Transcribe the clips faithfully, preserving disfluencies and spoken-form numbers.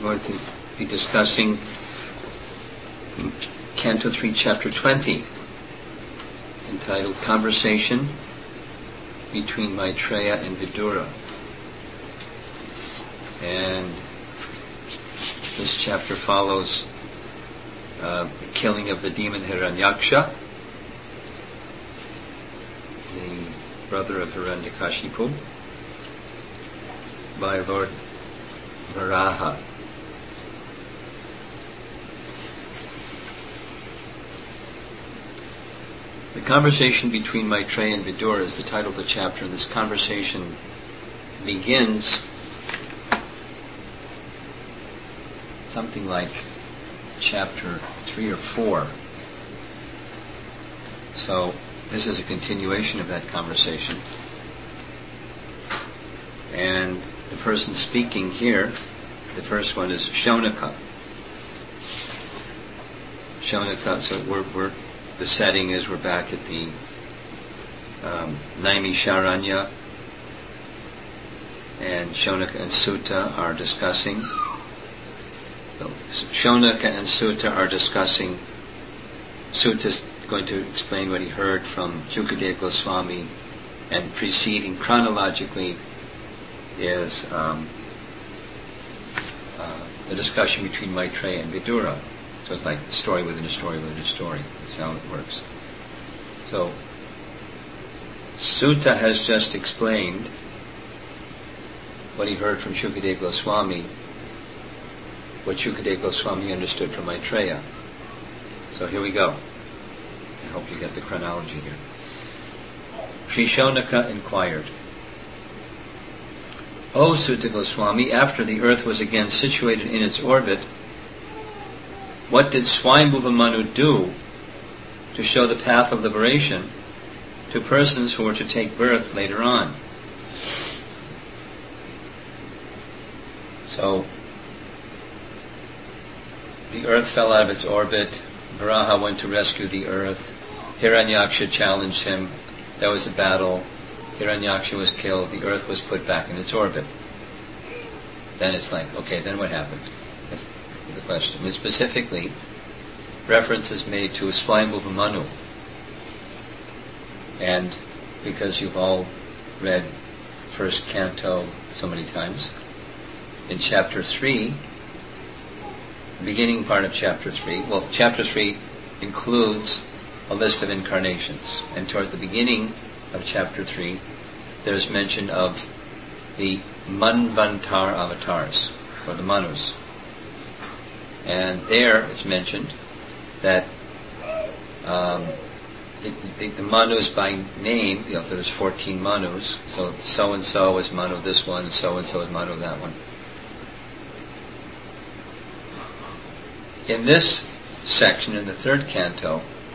going to be discussing Canto three, Chapter twenty, entitled Conversation Between Maitreya and Vidura. And this chapter follows uh, the killing of the demon Hiranyaksha, the brother of Hiranyakashipu, by Lord Varaha. The conversation between Maitreya and Vidura is the title of the chapter, and this conversation begins something like chapter three or four. So this is a continuation of that conversation. And the person speaking here, the first one is Shonaka. Shonaka, so we're, we're the setting is we're back at the um, Naimisharanya, and Shonaka and Sutta are discussing. So Shonaka and Sutta are discussing. Sutta's going to explain what he heard from Shukadeva Goswami, and preceding chronologically is um, uh, the discussion between Maitreya and Vidura. So it's like a story within a story within a story. That's how it works. So, Sutta has just explained what he heard from Shukadeva Goswami, what Shukadeva Goswami understood from Maitreya. So here we go. I hope you get the chronology here. Sri Shonaka inquired, O Sutta Goswami, after the earth was again situated in its orbit, what did Swayambhuva Manu do to show the path of liberation to persons who were to take birth later on? So, the earth fell out of its orbit. Varaha went to rescue the earth. Hiranyaksha challenged him. There was a battle. Hiranyaksha was killed. The earth was put back in its orbit. Then it's like, okay, then what happened? That's the question. And specifically, reference is made to Swayambhuva Manu. And because you've all read first canto so many times, in chapter three, the beginning part of chapter three, well, chapter three includes a list of incarnations. And toward the beginning of chapter three, there's mention of the Manvantar avatars, or the Manus. And there it's mentioned that um, the, the, the Manus by name, you know, there's fourteen Manus, so so-and-so is Manu this one, and so-and-so is Manu that one. In this section, in the third canto,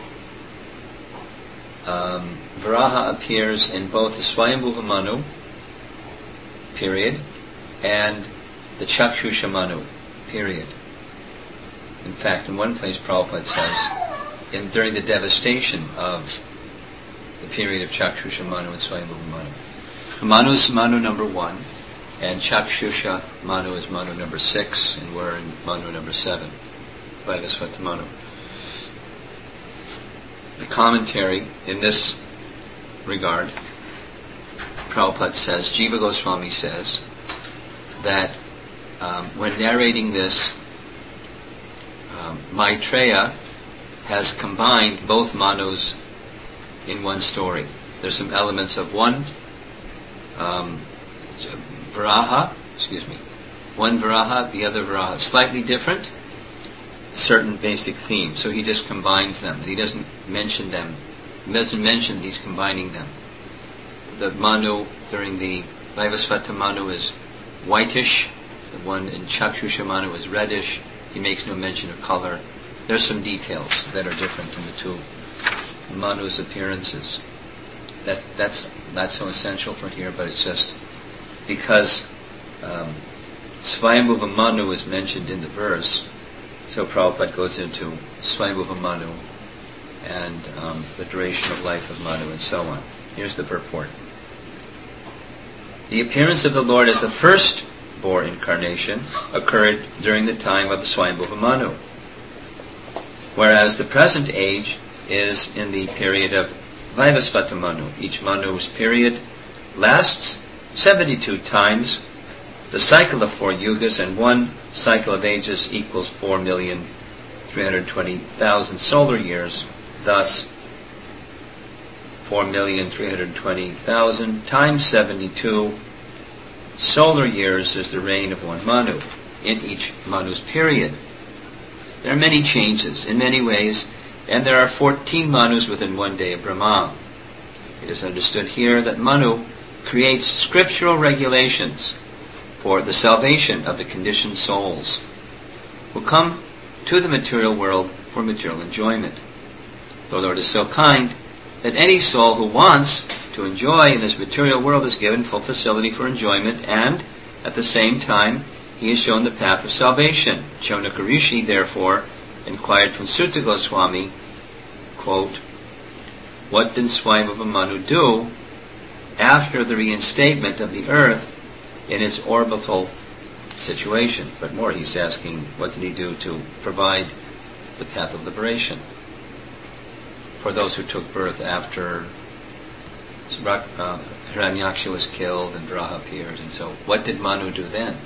um, Varaha appears in both the Swayambhuva Manu, period, and the Chakshusha Manu, period. In fact, in one place, Prabhupada says, in, during the devastation of the period of Chakshusha Manu and Swayambhuva Manu. Manu is Manu number one, and Chakshusha Manu is Manu number six, and we're in Manu number seven, Vaivasvata Manu. The commentary in this regard, Prabhupada says, Jiva Goswami says, that um, when narrating this, Um, Maitreya has combined both Manus in one story. There's some elements of one um, Varaha, excuse me, one Varaha, the other Varaha, slightly different, certain basic themes. So he just combines them. He doesn't mention them. He doesn't mention he's combining them. The Manu during the Vaivasvata Manu is whitish. The one in Chakshusha Manu is reddish. He makes no mention of color. There's some details that are different in the two Manu's appearances. That, that's not so essential for here, but it's just because um, Swayambhuva Manu is mentioned in the verse, so Prabhupada goes into Swayambhuva Manu and um, the duration of life of Manu and so on. Here's the purport. The appearance of the Lord as the first or incarnation, occurred during the time of the Swayambhuva Manu, whereas the present age is in the period of Vaivasvata Manu. Each Manu's period lasts seventy-two times. The cycle of four yugas, and one cycle of ages equals four million three hundred twenty thousand solar years. Thus, four million three hundred twenty thousand times seventy-two solar years is the reign of one Manu in each Manu's period. There are many changes in many ways, and there are fourteen Manus within one day of Brahma. It is understood here that Manu creates scriptural regulations for the salvation of the conditioned souls who come to the material world for material enjoyment. The Lord is so kind that any soul who wants to enjoy in this material world is given full facility for enjoyment, and at the same time he is shown the path of salvation. Shonaka Rishi, therefore, inquired from Sutta Goswami, quote, "What did Swayambhuva Manu do after the reinstatement of the earth in its orbital situation?" But more, he's asking, what did he do to provide the path of liberation for those who took birth after uh, Hiranyaksha was killed and Varaha appeared? And so, what did Manu do then?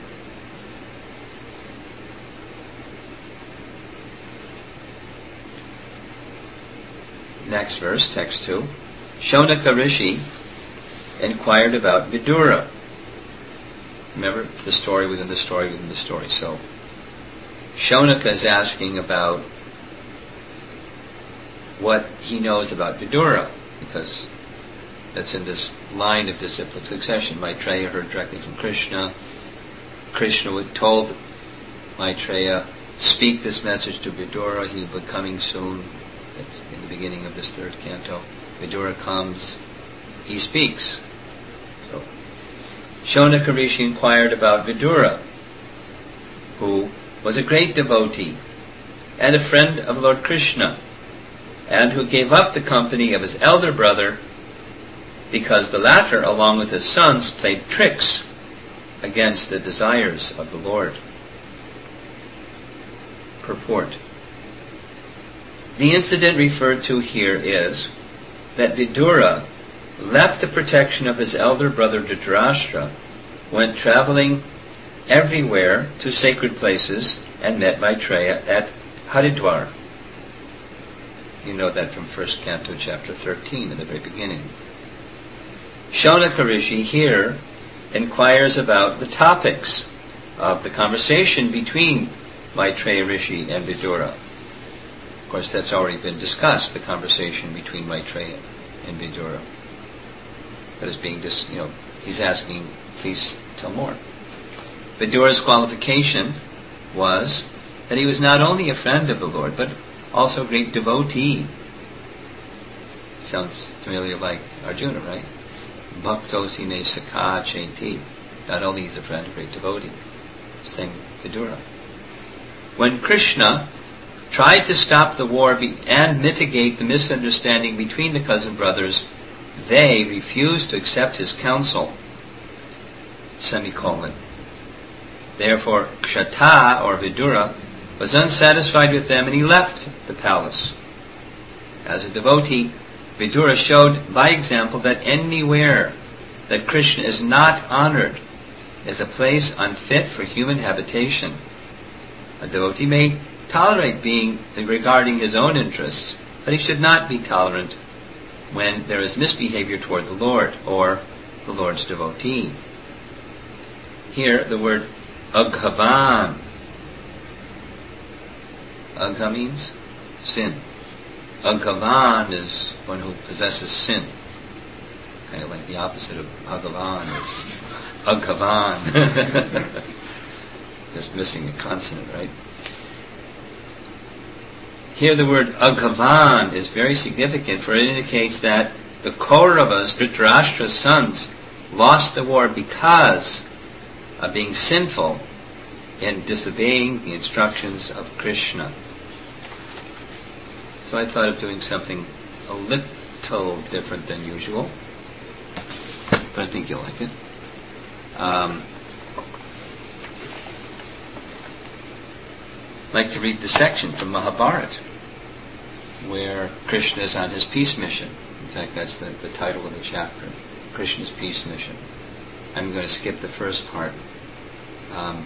Next verse, text two. Shonaka Rishi inquired about Vidura. Remember, it's the story within the story within the story. So, Shonaka is asking about what he knows about Vidura, because that's in this line of disciplic succession. Maitreya heard directly from Krishna. Krishna would told Maitreya, speak this message to Vidura, he will be coming soon. That's in the beginning of this third canto. Vidura comes, he speaks. So, Shonaka Rishi inquired about Vidura, who was a great devotee and a friend of Lord Krishna, and who gave up the company of his elder brother because the latter, along with his sons, played tricks against the desires of the Lord. Purport. The incident referred to here is that Vidura left the protection of his elder brother Dhritarashtra, went traveling everywhere to sacred places, and met Maitreya at Haridwar. You know that from first canto, chapter thirteen, in the very beginning. Shonaka Rishi here inquires about the topics of the conversation between Maitreya Rishi and Vidura. Of course, that's already been discussed, the conversation between Maitreya and Vidura. That is being, dis, you know, he's asking, please tell more. Vidura's qualification was that he was not only a friend of the Lord, but also a great devotee. Sounds familiar like Arjuna, right? Bhaktosi me sakha cheti. Not only is a friend, a great devotee. Same Vidura. When Krishna tried to stop the war be- and mitigate the misunderstanding between the cousin brothers, they refused to accept his counsel. Semicolon. Therefore, Kshata, or Vidura, was unsatisfied with them, and he left the palace. As a devotee, Vidura showed by example that anywhere that Krishna is not honored is a place unfit for human habitation. A devotee may tolerate being regarding his own interests, but he should not be tolerant when there is misbehavior toward the Lord or the Lord's devotee. Here, the word aghavan. Agha means sin. Aghavan is one who possesses sin. Kind of like the opposite of Bhagavan is Aghavan. Just missing a consonant, right? Here the word Aghavan is very significant, for it indicates that the Kauravas, Dhritarashtra's sons, lost the war because of being sinful in disobeying the instructions of Krishna. So I thought of doing something a little different than usual, but I think you'll like it. Um, like to read the section from Mahabharata where Krishna is on his peace mission. In fact, that's the, the title of the chapter, Krishna's peace mission. I'm going to skip the first part. Um,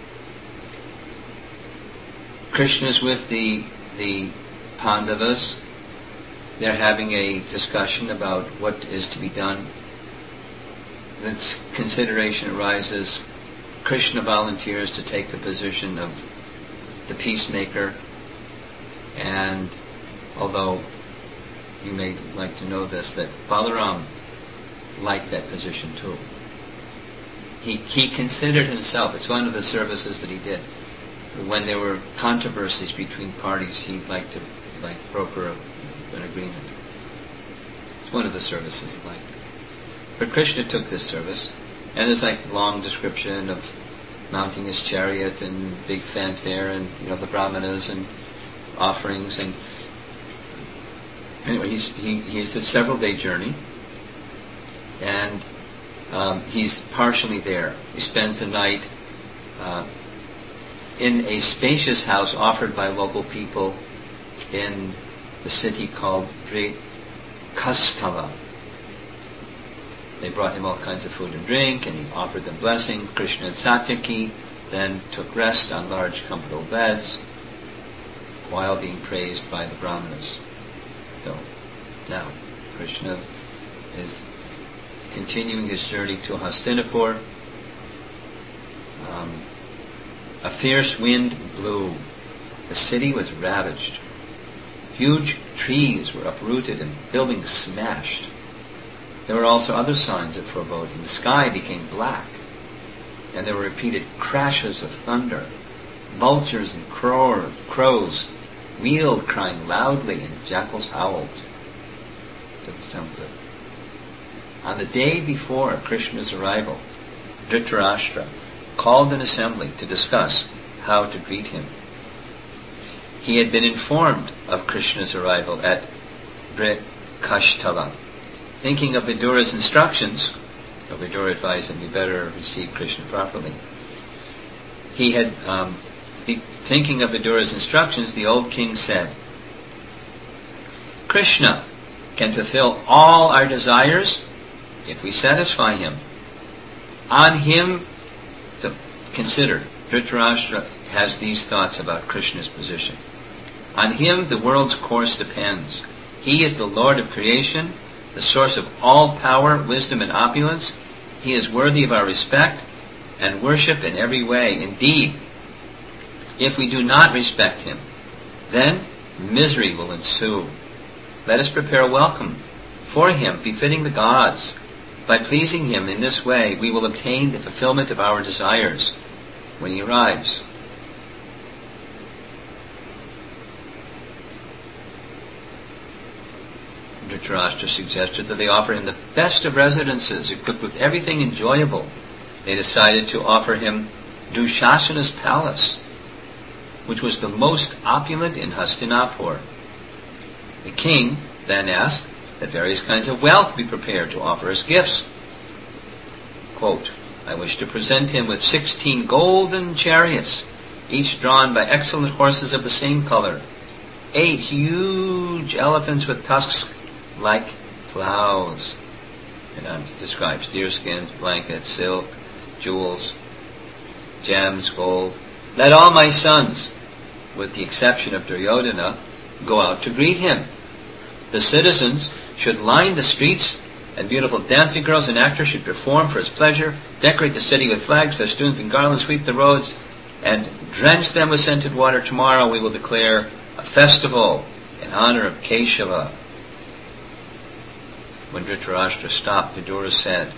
Krishna's with the the Pandavas. They're having a discussion about what is to be done. This consideration arises. Krishna volunteers to take the position of the peacemaker, and although you may like to know this, that Balaram liked that position too. He he considered himself, it's one of the services that he did. When there were controversies between parties, he liked to like broker a, an agreement. It's one of the services he liked. But Krishna took this service, and there's like a long description of mounting his chariot and big fanfare and, you know, the brahmanas and offerings. And anyway, he's, he, he's a several day journey, and um, he's partially there. He spends the night uh, in a spacious house offered by local people in the city called Kastala. They brought him all kinds of food and drink, and he offered them blessing. Krishna and Satyaki then took rest on large, comfortable beds while being praised by the brahmanas. So now Krishna is continuing his journey to Hastinapur. Um, a fierce wind blew. The city was ravaged. Huge trees were uprooted and buildings smashed. There were also other signs of foreboding. The sky became black, and there were repeated crashes of thunder. Vultures and crow, crows wheeled, crying loudly, and jackals howled. Doesn't sound good. On the day before Krishna's arrival, Dhritarashtra called an assembly to discuss how to greet him. He had been informed of Krishna's arrival at Brikashtala. Thinking of Vidura's instructions, Vidura advised him, you better receive Krishna properly. He had, um, be, thinking of Vidura's instructions, the old king said, Krishna can fulfill all our desires if we satisfy him. On him, so consider, Dhritarashtra has these thoughts about Krishna's position. On him the world's course depends. He is the Lord of creation, the source of all power, wisdom, and opulence. He is worthy of our respect and worship in every way. Indeed, if we do not respect him, then misery will ensue. Let us prepare a welcome for him, befitting the gods. By pleasing him in this way, we will obtain the fulfillment of our desires when he arrives. Dhritarashtra suggested that they offer him the best of residences, equipped with everything enjoyable. They decided to offer him Dushasana's palace, which was the most opulent in Hastinapur. The king then asked that various kinds of wealth be prepared to offer as gifts. Quote, I wish to present him with sixteen golden chariots, each drawn by excellent horses of the same color, eight huge elephants with tusks like plows. And um, it describes deerskins, blankets, silk, jewels, gems, gold. Let all my sons, with the exception of Duryodhana, go out to greet him. The citizens should line the streets, and beautiful dancing girls and actors should perform for his pleasure, decorate the city with flags, festoons, and garlands, sweep the roads, and drench them with scented water. Tomorrow we will declare a festival in honor of Keshava. When Dhritarashtra stopped, Vidura said,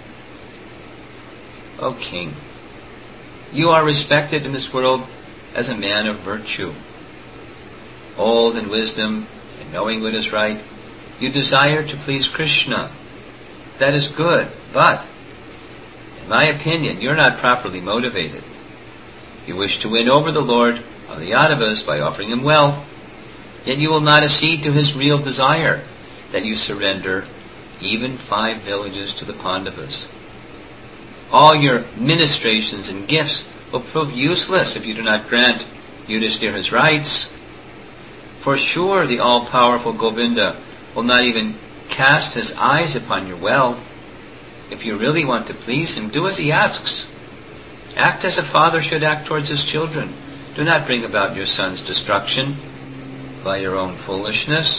O king, you are respected in this world as a man of virtue. Old in wisdom and knowing what is right, you desire to please Krishna. That is good, but, in my opinion, you're not properly motivated. You wish to win over the Lord of the Yadavas by offering him wealth, yet you will not accede to his real desire, that you surrender even five villages to the Pandavas. All your ministrations and gifts will prove useless if you do not grant Yudhishthira's rights. For sure the all-powerful Govinda will not even cast his eyes upon your wealth. If you really want to please him, do as he asks. Act as a father should act towards his children. Do not bring about your son's destruction by your own foolishness.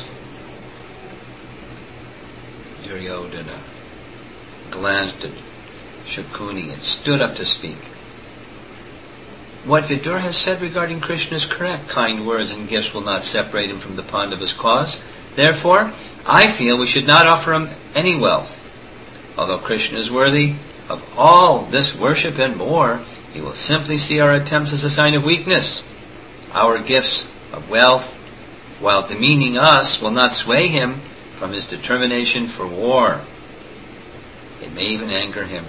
Duryodhana glanced at Shakuni and stood up to speak. What Vidur has said regarding Krishna is correct. Kind words and gifts will not separate him from the Pandavas' cause. Therefore, I feel we should not offer him any wealth. Although Krishna is worthy of all this worship and more, he will simply see our attempts as a sign of weakness. Our gifts of wealth, while demeaning us, will not sway him from his determination for war. It may even anger him.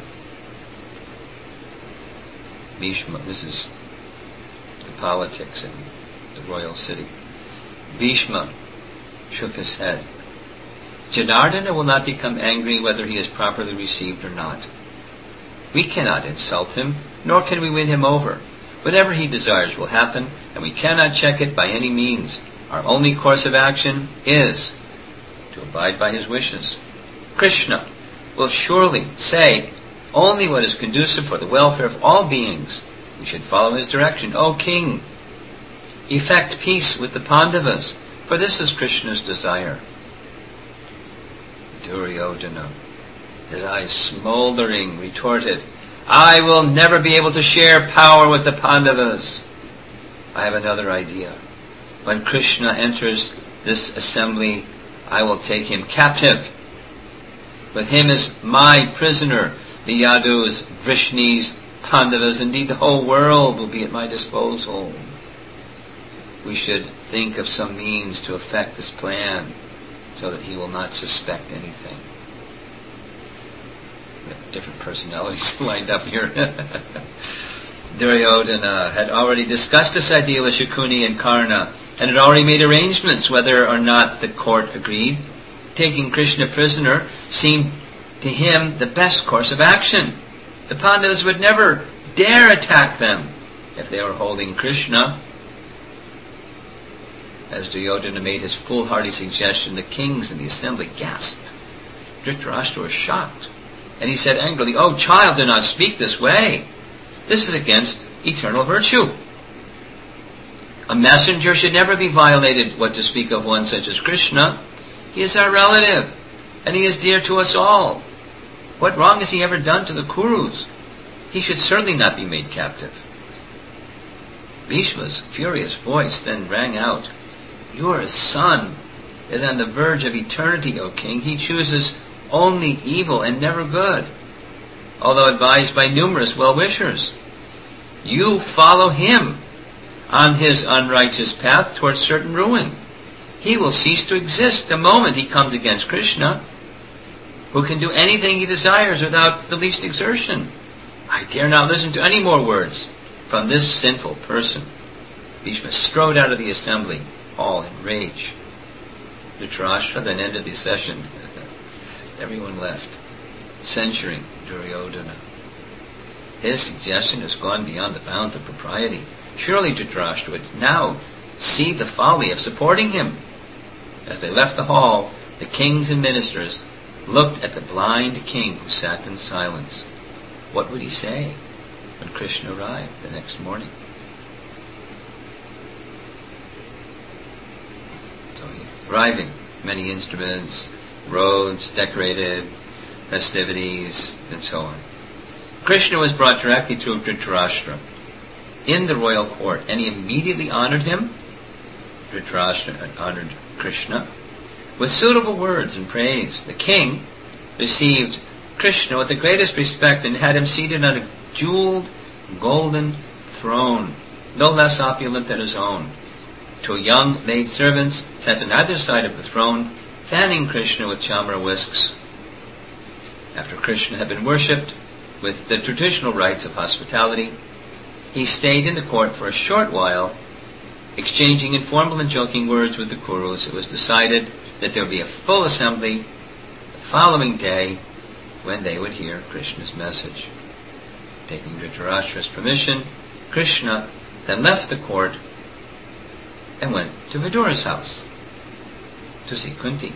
Bhishma, this is the politics in the royal city. Bhishma shook his head. Janardana will not become angry whether he is properly received or not. We cannot insult him, nor can we win him over. Whatever he desires will happen, and we cannot check it by any means. Our only course of action is to abide by his wishes. Krishna will surely say only what is conducive for the welfare of all beings. We should follow his direction. O king, effect peace with the Pandavas, for this is Krishna's desire. Duryodhana, his eyes smoldering, retorted, I will never be able to share power with the Pandavas. I have another idea. When Krishna enters this assembly, I will take him captive. With him as my prisoner, the Yadus, Vrishnis, Pandavas, indeed the whole world will be at my disposal. We should think of some means to effect this plan so that he will not suspect anything. We have different personalities lined up here. Duryodhana had already discussed this idea with Shakuni and Karna, and had already made arrangements whether or not the court agreed. Taking Krishna prisoner seemed to him the best course of action. The Pandavas would never dare attack them if they were holding Krishna. As Duryodhana made his foolhardy suggestion, the kings in the assembly gasped. Dhritarashtra was shocked, and he said angrily, "Oh, child, do not speak this way. This is against eternal virtue. A messenger should never be violated, what to speak of one such as Krishna. He is our relative, and he is dear to us all. What wrong has he ever done to the Kurus? He should certainly not be made captive." Bhishma's furious voice then rang out, "Your son is on the verge of eternity, O king. He chooses only evil and never good, although advised by numerous well-wishers. You follow him on his unrighteous path towards certain ruin. He will cease to exist the moment he comes against Krishna, who can do anything he desires without the least exertion. I dare not listen to any more words from this sinful person." Bhishma strode out of the assembly, all in rage. Dhritarashtra then ended the session. Everyone left, censuring Duryodhana. His suggestion has gone beyond the bounds of propriety. Surely Dhritarashtra would now see the folly of supporting him. As they left the hall, the kings and ministers looked at the blind king who sat in silence. What would he say when Krishna arrived the next morning? So he's arriving. Many instruments, roads decorated, festivities, and so on. Krishna was brought directly to Dhritarashtra in the royal court, and he immediately honored him. Dhritarashtra honored Krishna with suitable words and praise. The king received Krishna with the greatest respect and had him seated on a jeweled golden throne, no less opulent than his own. Two young maid servants sat on either side of the throne, fanning Krishna with chamra whisks. After Krishna had been worshipped with the traditional rites of hospitality, he stayed in the court for a short while, exchanging informal and joking words with the Kurus. It was decided that there would be a full assembly the following day when they would hear Krishna's message. Taking Dhritarashtra's permission, Krishna then left the court and went to Vidura's house to see Kunti,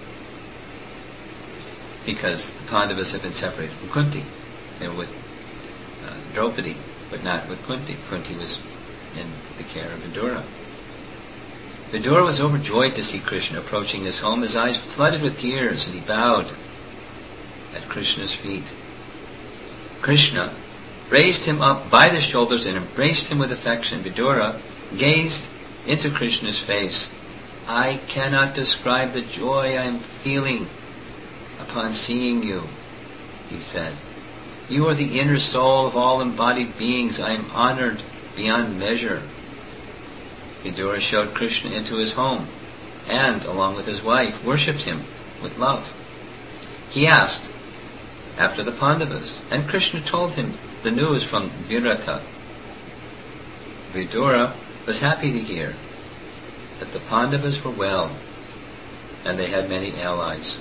because the Pandavas had been separated from Kunti. They were with uh, Draupadi, but not with Kunti. Kunti was in the care of Vidura. Vidura was overjoyed to see Krishna approaching his home. His eyes flooded with tears, and he bowed at Krishna's feet. Krishna raised him up by the shoulders and embraced him with affection. Vidura gazed into Krishna's face. "I cannot describe the joy I am feeling upon seeing you," he said. "You are the inner soul of all embodied beings. I am honored beyond measure." Vidura showed Krishna into his home and, along with his wife, worshipped him with love. He asked after the Pandavas, and Krishna told him the news from Virata. Vidura was happy to hear that the Pandavas were well and they had many allies.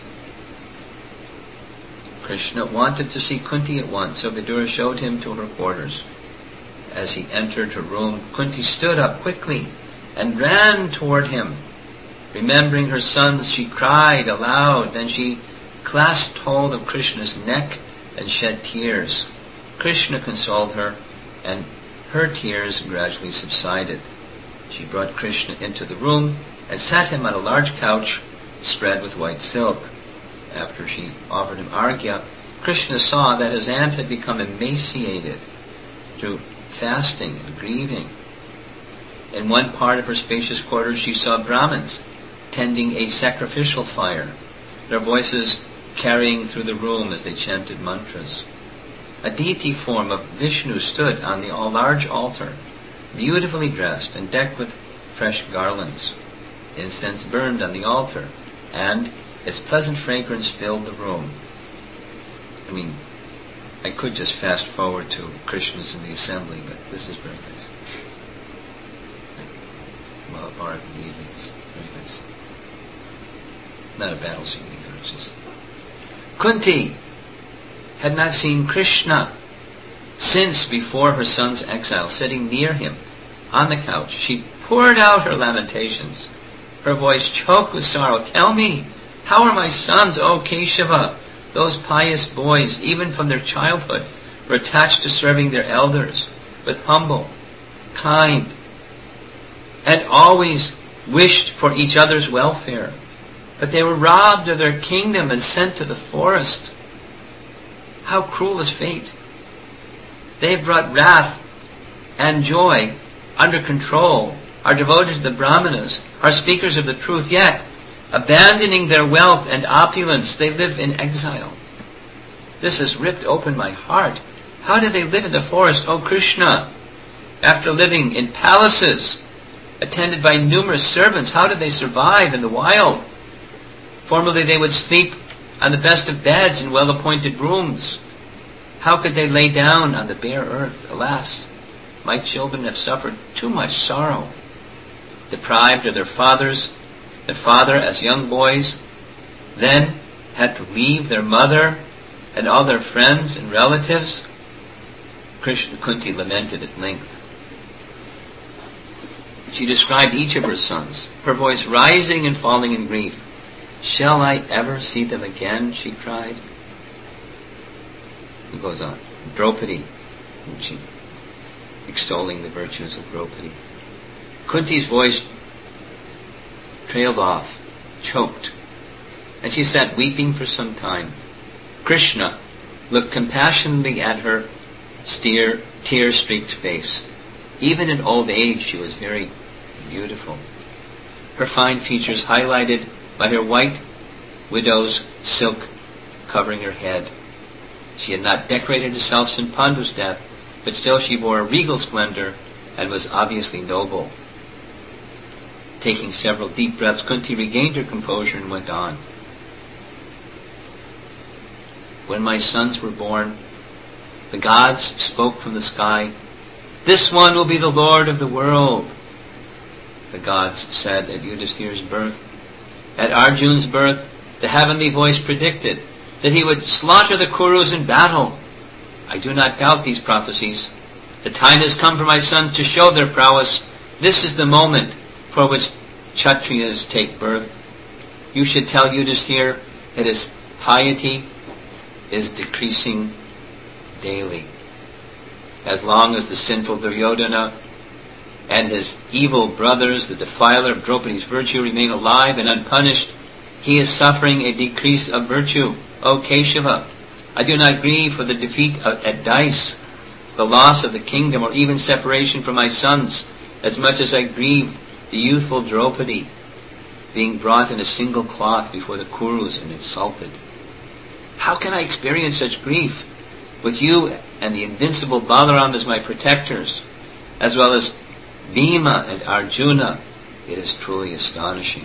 Krishna wanted to see Kunti at once, so Vidura showed him to her quarters. As he entered her room, Kunti stood up quickly and ran toward him. Remembering her sons, she cried aloud. Then she clasped hold of Krishna's neck and shed tears. Krishna consoled her, and her tears gradually subsided. She brought Krishna into the room and sat him on a large couch spread with white silk. After she offered him argya, Krishna saw that his aunt had become emaciated through fasting and grieving. In one part of her spacious quarters she saw Brahmins tending a sacrificial fire, their voices carrying through the room as they chanted mantras. A deity form of Vishnu stood on the large altar, beautifully dressed and decked with fresh garlands. Incense burned on the altar, and its pleasant fragrance filled the room. I mean, I could just fast forward to Krishna's in the assembly, but this is very nice. Mahabharata in the evenings, very nice. Not a battle scene either, it's just... Kunti had not seen Krishna since before her son's exile. Sitting near him on the couch, she poured out her lamentations. Her voice choked with sorrow. "Tell me, how are my sons, O Keshava? Those pious boys, even from their childhood, were attached to serving their elders with humble, kind, and always wished for each other's welfare. But they were robbed of their kingdom and sent to the forest. How cruel is fate! They have brought wrath and joy under control, are devoted to the Brahmanas, are speakers of the truth, yet, abandoning their wealth and opulence, they live in exile. This has ripped open my heart. How did they live in the forest, O Krishna? After living in palaces, attended by numerous servants, how did they survive in the wild? Formerly they would sleep on the best of beds in well-appointed rooms. How could they lay down on the bare earth? Alas, my children have suffered too much sorrow. Deprived of their fathers, their father as young boys, then had to leave their mother and all their friends and relatives." Krishna Kunti lamented at length. She described each of her sons, her voice rising and falling in grief. "Shall I ever see them again?" she cried. He goes on. Draupadi, and she extolling the virtues of Draupadi. Kunti's voice trailed off, choked, and she sat weeping for some time. Krishna looked compassionately at her steer, tear-streaked face. Even in old age she was very beautiful. Her fine features highlighted by her white widow's silk covering her head. She had not decorated herself since Pandu's death, but still she bore a regal splendor and was obviously noble. Taking several deep breaths, Kunti regained her composure and went on. "When my sons were born, the gods spoke from the sky, 'This one will be the Lord of the world.' The gods said at Yudhishthira's birth. At Arjun's birth, the heavenly voice predicted that he would slaughter the Kurus in battle. I do not doubt these prophecies. The time has come for my sons to show their prowess. This is the moment. for which Kshatriyas take birth. You should tell Yudhisthira that his piety is decreasing daily. As long as the sinful Duryodhana and his evil brothers, the defiler of Draupadi's virtue, remain alive and unpunished, he is suffering a decrease of virtue. O Keshava, I do not grieve for the defeat at Dice, the loss of the kingdom, or even separation from my sons, as much as I grieve the youthful Draupadi being brought in a single cloth before the Kurus and insulted. How can I experience such grief with you and the invincible Balaram as my protectors, as well as Bhima and Arjuna? It is truly astonishing.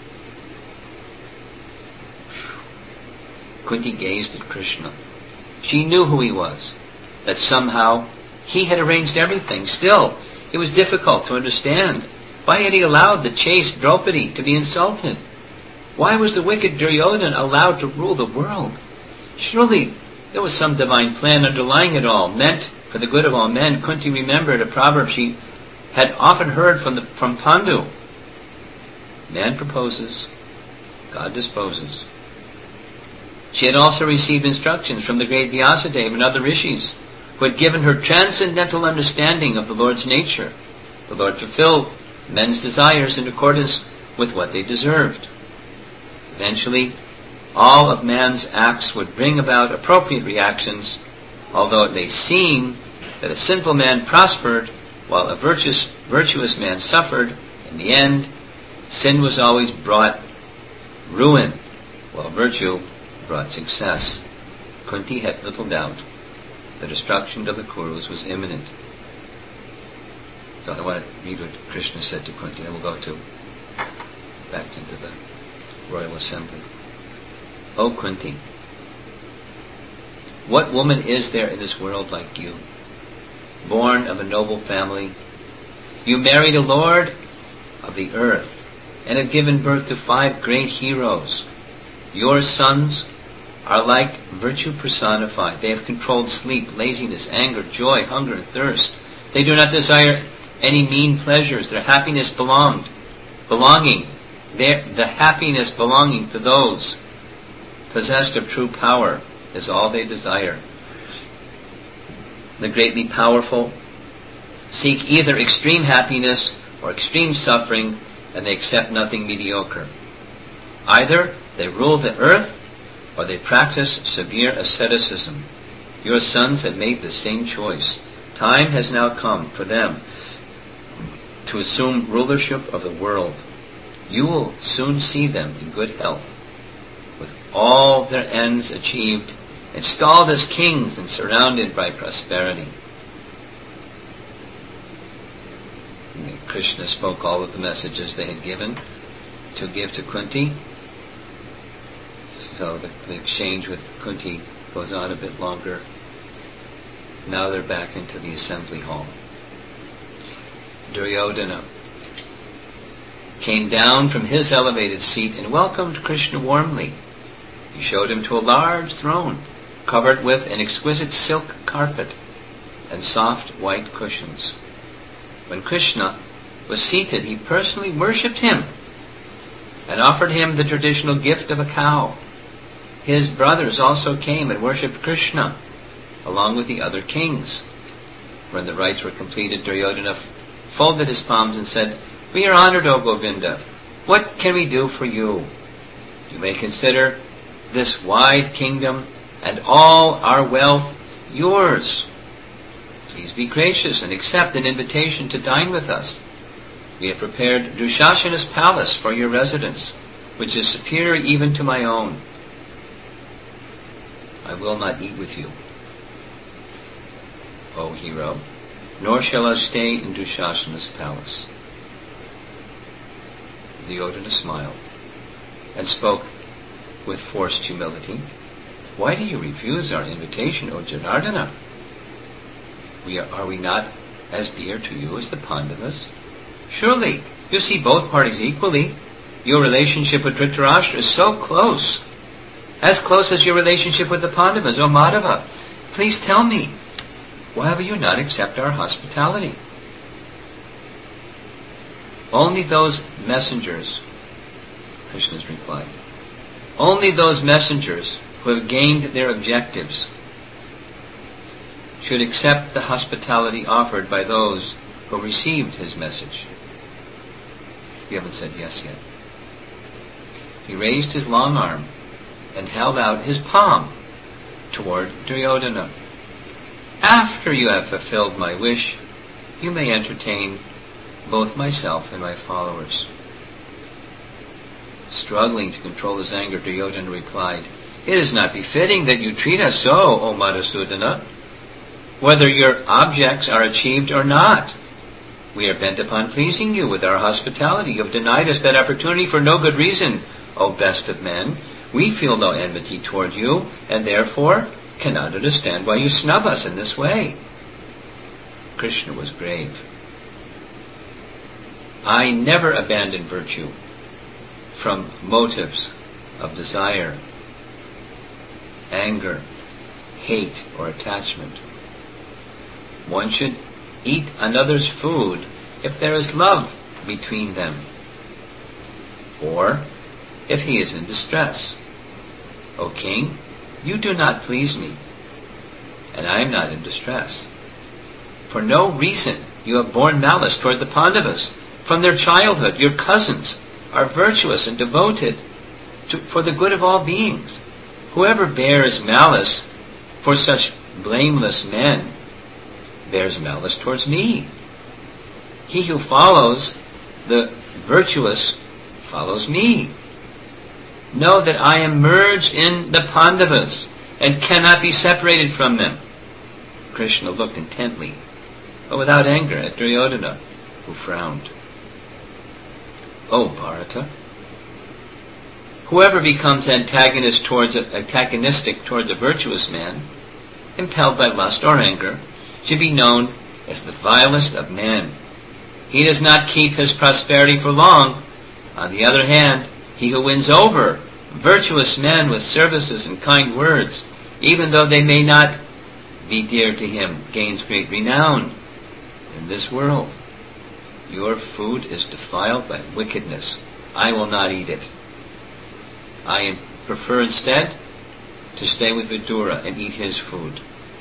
Kunti gazed at Krishna. She knew who he was, that somehow he had arranged everything. Still, it was difficult to understand. Why had he allowed the chaste Draupadi to be insulted? Why was the wicked Duryodhana allowed to rule the world? Surely there was some divine plan underlying it all, meant for the good of all men. Kunti remembered a proverb she had often heard from, the, from Pandu. Man proposes, God disposes. She had also received instructions from the great Vyasadeva and other rishis, who had given her transcendental understanding of the Lord's nature. The Lord fulfilled men's desires in accordance with what they deserved. Eventually, all of man's acts would bring about appropriate reactions, although it may seem that a sinful man prospered while a virtuous, virtuous man suffered. In the end, sin was always brought ruin, while virtue brought success. Kunti had little doubt the destruction of the Kurus was imminent. So I want to read what Krishna said to Kunti, and we'll go to back into the royal assembly. O Kunti, what woman is there in this world like you, born of a noble family? You married a lord of the earth and have given birth to five great heroes. Your sons are like virtue personified. They have controlled sleep, laziness, anger, joy, hunger, and thirst. They do not desire any mean pleasures. Their happiness belonged, belonging, their, the happiness belonging to those possessed of true power is all they desire. The greatly powerful seek either extreme happiness or extreme suffering, and they accept nothing mediocre. Either they rule the earth or they practice severe asceticism. Your sons have made the same choice. Time has now come for them to assume rulership of the world. You will soon see them in good health, with all their ends achieved, installed as kings and surrounded by prosperity. And Krishna spoke all of the messages they had given to give to Kunti. So the, the exchange with Kunti goes on a bit longer. Now they're back into the assembly hall. Duryodhana came down from his elevated seat and welcomed Krishna warmly. He showed him to a large throne covered with an exquisite silk carpet and soft white cushions. When Krishna was seated, he personally worshipped him and offered him the traditional gift of a cow. His brothers also came and worshipped Krishna along with the other kings. When the rites were completed, Duryodhana folded his palms and said, "We are honored, O Govinda. What can we do for you? You may consider this wide kingdom and all our wealth yours. Please be gracious and accept an invitation to dine with us. We have prepared Dushasana's palace for your residence, which is superior even to my own. I will not eat with you, O hero, nor shall I stay in Dushasana's palace." Duryodhana smiled and spoke with forced humility. "Why do you refuse our invitation, O Janardana? We are, are we not as dear to you as the Pandavas? Surely you see both parties equally. Your relationship with Dhritarashtra is so close, as close as your relationship with the Pandavas. O Madhava, please tell me, why will you not accept our hospitality?" Only those messengers, Krishna's reply, only those messengers who have gained their objectives should accept the hospitality offered by those who received his message. You haven't said yes yet. He raised his long arm and held out his palm toward Duryodhana. After you have fulfilled my wish, you may entertain both myself and my followers. Struggling to control his anger, Duryodhana replied, It is not befitting that you treat us so, O Madhusudana, whether your objects are achieved or not. We are bent upon pleasing you with our hospitality. You have denied us that opportunity for no good reason, O best of men. We feel no enmity toward you, and therefore cannot understand why you snub us in this way. Krishna was grave. I never abandon virtue from motives of desire, anger, hate, or attachment. One should eat another's food if there is love between them, or if he is in distress. O king, you do not please me, and I am not in distress. For no reason you have borne malice toward the Pandavas. From their childhood, your cousins are virtuous and devoted to, for the good of all beings. Whoever bears malice for such blameless men bears malice towards me. He who follows the virtuous follows me. Know that I am merged in the Pandavas and cannot be separated from them. Krishna looked intently, but without anger, at Duryodhana, who frowned. O Bharata, whoever becomes antagonist towards a, antagonistic towards a virtuous man, impelled by lust or anger, should be known as the vilest of men. He does not keep his prosperity for long. On the other hand, he who wins over virtuous men with services and kind words, even though they may not be dear to him, gains great renown in this world. Your food is defiled by wickedness. I will not eat it. I prefer instead to stay with Vidura and eat his food.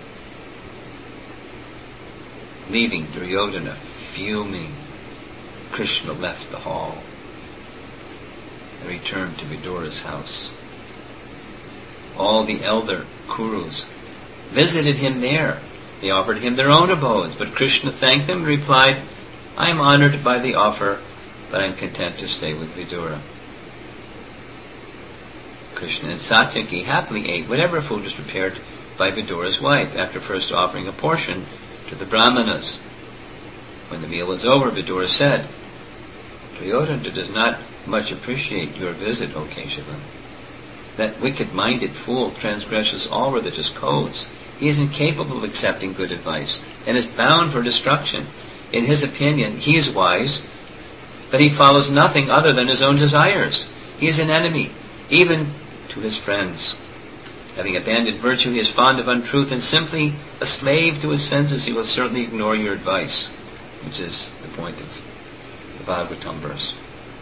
Leaving Duryodhana fuming, Krishna left the hall and returned to Vidura's house. All the elder Kurus visited him there. They offered him their own abodes, but Krishna thanked them and replied, I am honored by the offer, but I am content to stay with Vidura. Krishna and Satyaki happily ate whatever food was prepared by Vidura's wife, after first offering a portion to the Brahmanas. When the meal was over, Vidura said, Duryodhana does not much appreciate your visit, O Keshava. That wicked-minded fool transgresses all religious codes. He is incapable of accepting good advice and is bound for destruction. In his opinion, he is wise, but he follows nothing other than his own desires. He is an enemy, even to his friends. Having abandoned virtue, he is fond of untruth, and simply a slave to his senses, he will certainly ignore your advice, which is the point of the Bhagavatam verse.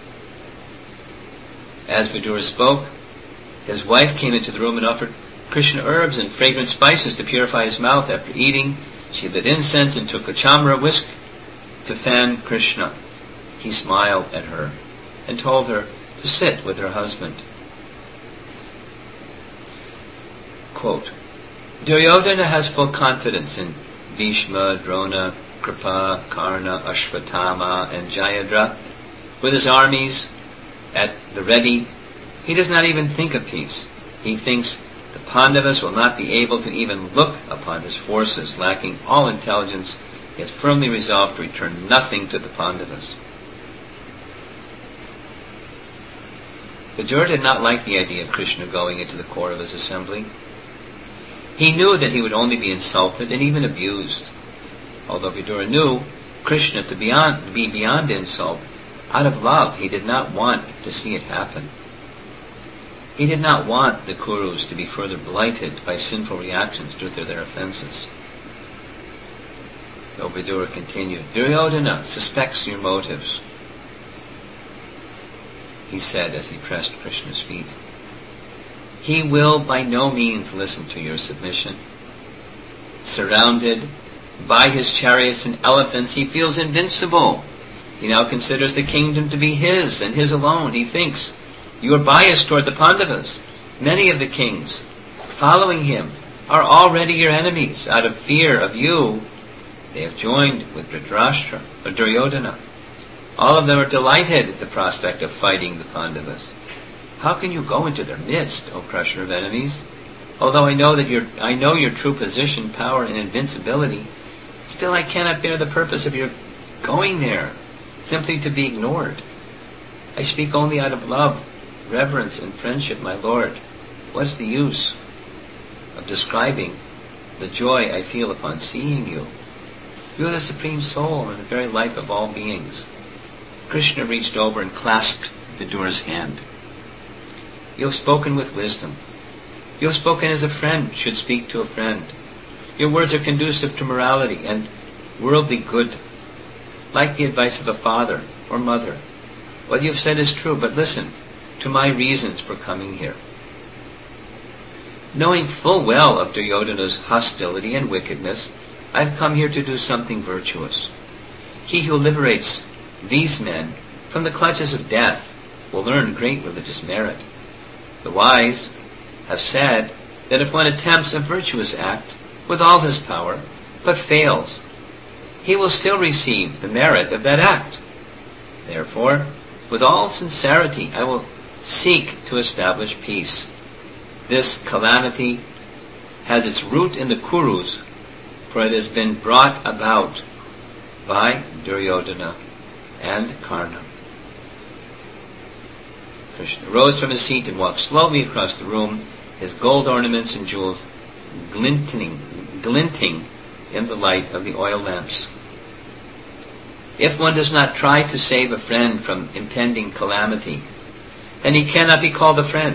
As Vidura spoke, his wife came into the room and offered Krishna herbs and fragrant spices to purify his mouth. After eating, she lit incense and took a chamra whisk to fan Krishna. He smiled at her and told her to sit with her husband. Quote, Duryodhana has full confidence in Bhishma, Drona, Kripa, Karna, Ashvatthama, and Jayadratha. With his armies at the ready, he does not even think of peace. He thinks the Pandavas will not be able to even look upon his forces. Lacking all intelligence, he has firmly resolved to return nothing to the Pandavas. Vidura did not like the idea of Krishna going into the court of his assembly. He knew that he would only be insulted and even abused. Although Vidura knew Krishna to, beyond, to be beyond insult, out of love he did not want to see it happen. He did not want the Kurus to be further blighted by sinful reactions due to their offenses. So Vidura continued, Duryodhana suspects your motives. he said as he pressed Krishna's feet. He will by no means listen to your submission. Surrounded by his chariots and elephants, he feels invincible. He now considers the kingdom to be his and his alone. He thinks, you are biased toward the Pandavas. Many of the kings following him are already your enemies. Out of fear of you, they have joined with Dhritarashtra or Duryodhana. All of them are delighted at the prospect of fighting the Pandavas. How can you go into their midst, O crusher of enemies? Although I know that your I know your true position, power, and invincibility, still I cannot bear the purpose of your going there, simply to be ignored. I speak only out of love, reverence, and friendship, my Lord. What is the use of describing the joy I feel upon seeing you? You are the Supreme Soul and the very life of all beings. Krishna reached over and clasped Vidura's hand. You have spoken with wisdom. You have spoken as a friend should speak to a friend. Your words are conducive to morality and worldly good, like the advice of a father or mother. What you have said is true, but listen to my reasons for coming here. Knowing full well of Duryodhana's hostility and wickedness, I have come here to do something virtuous. He who liberates these men from the clutches of death will earn great religious merit. The wise have said that if one attempts a virtuous act with all his power, but fails, he will still receive the merit of that act. Therefore, with all sincerity, I will seek to establish peace. This calamity has its root in the Kurus, for it has been brought about by Duryodhana and Karna. Krishna rose from his seat and walked slowly across the room, his gold ornaments and jewels glinting, glinting in the light of the oil lamps. If one does not try to save a friend from impending calamity, then he cannot be called a friend.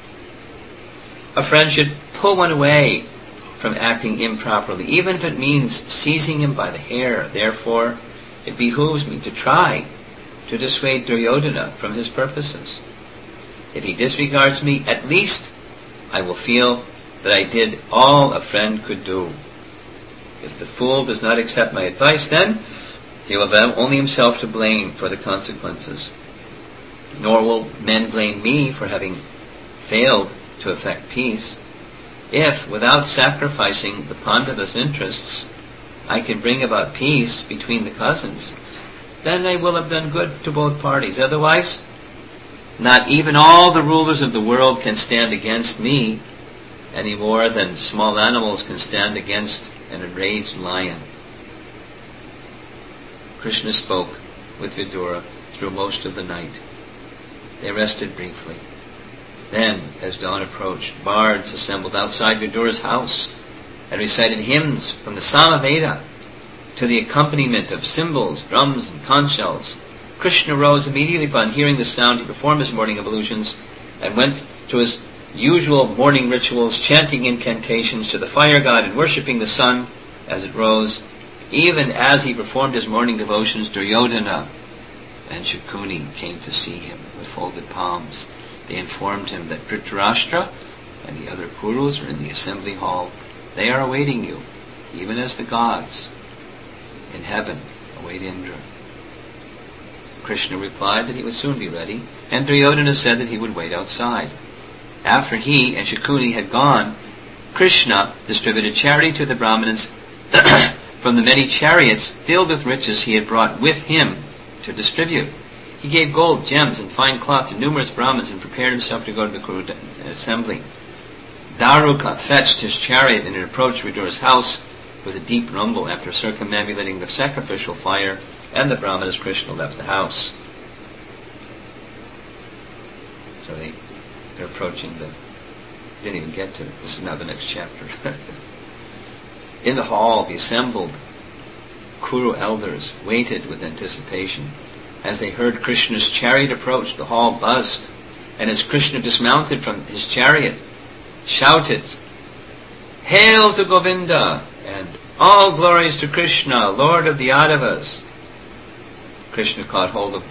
A friend should pull one away from acting improperly, even if it means seizing him by the hair. Therefore, it behooves me to try to dissuade Duryodhana from his purposes. If he disregards me, at least I will feel that I did all a friend could do. If the fool does not accept my advice, then he will have only himself to blame for the consequences. Nor will men blame me for having failed to effect peace. If, without sacrificing the Pandavas' interests, I can bring about peace between the cousins, then I will have done good to both parties. Otherwise, not even all the rulers of the world can stand against me any more than small animals can stand against an enraged lion. Krishna spoke with Vidura through most of the night. They rested briefly. Then, as dawn approached, bards assembled outside Vidura's house and recited hymns from the Samaveda to the accompaniment of cymbals, drums, and conch shells. Krishna rose immediately upon hearing the sound. He performed his morning ablutions and went to his usual morning rituals, chanting incantations to the fire god and worshipping the sun as it rose. Even as he performed his morning devotions, Duryodhana and Shakuni came to see him with folded palms. They informed him that Dhritarashtra and the other Kurus are in the assembly hall. They are awaiting you, even as the gods in heaven await Indra. Krishna replied that he would soon be ready, and Duryodhana said that he would wait outside. After he and Shakuni had gone, Krishna distributed charity to the Brahmanas from the many chariots filled with riches he had brought with him to distribute. He gave gold, gems, and fine cloth to numerous Brahmins and prepared himself to go to the Kuru assembly. Daruka fetched his chariot and it approached Vidura's house with a deep rumble. After circumambulating the sacrificial fire and the Brahmanas, Krishna left the house. So they, they're approaching the... Didn't even get to it. This is now the next chapter. In the hall, the assembled Kuru elders waited with anticipation. As they heard Krishna's chariot approach, the hall buzzed, and as Krishna dismounted from his chariot, shouted, "Hail to Govinda!" and "All glories to Krishna, Lord of the Yadavas!" Krishna caught hold of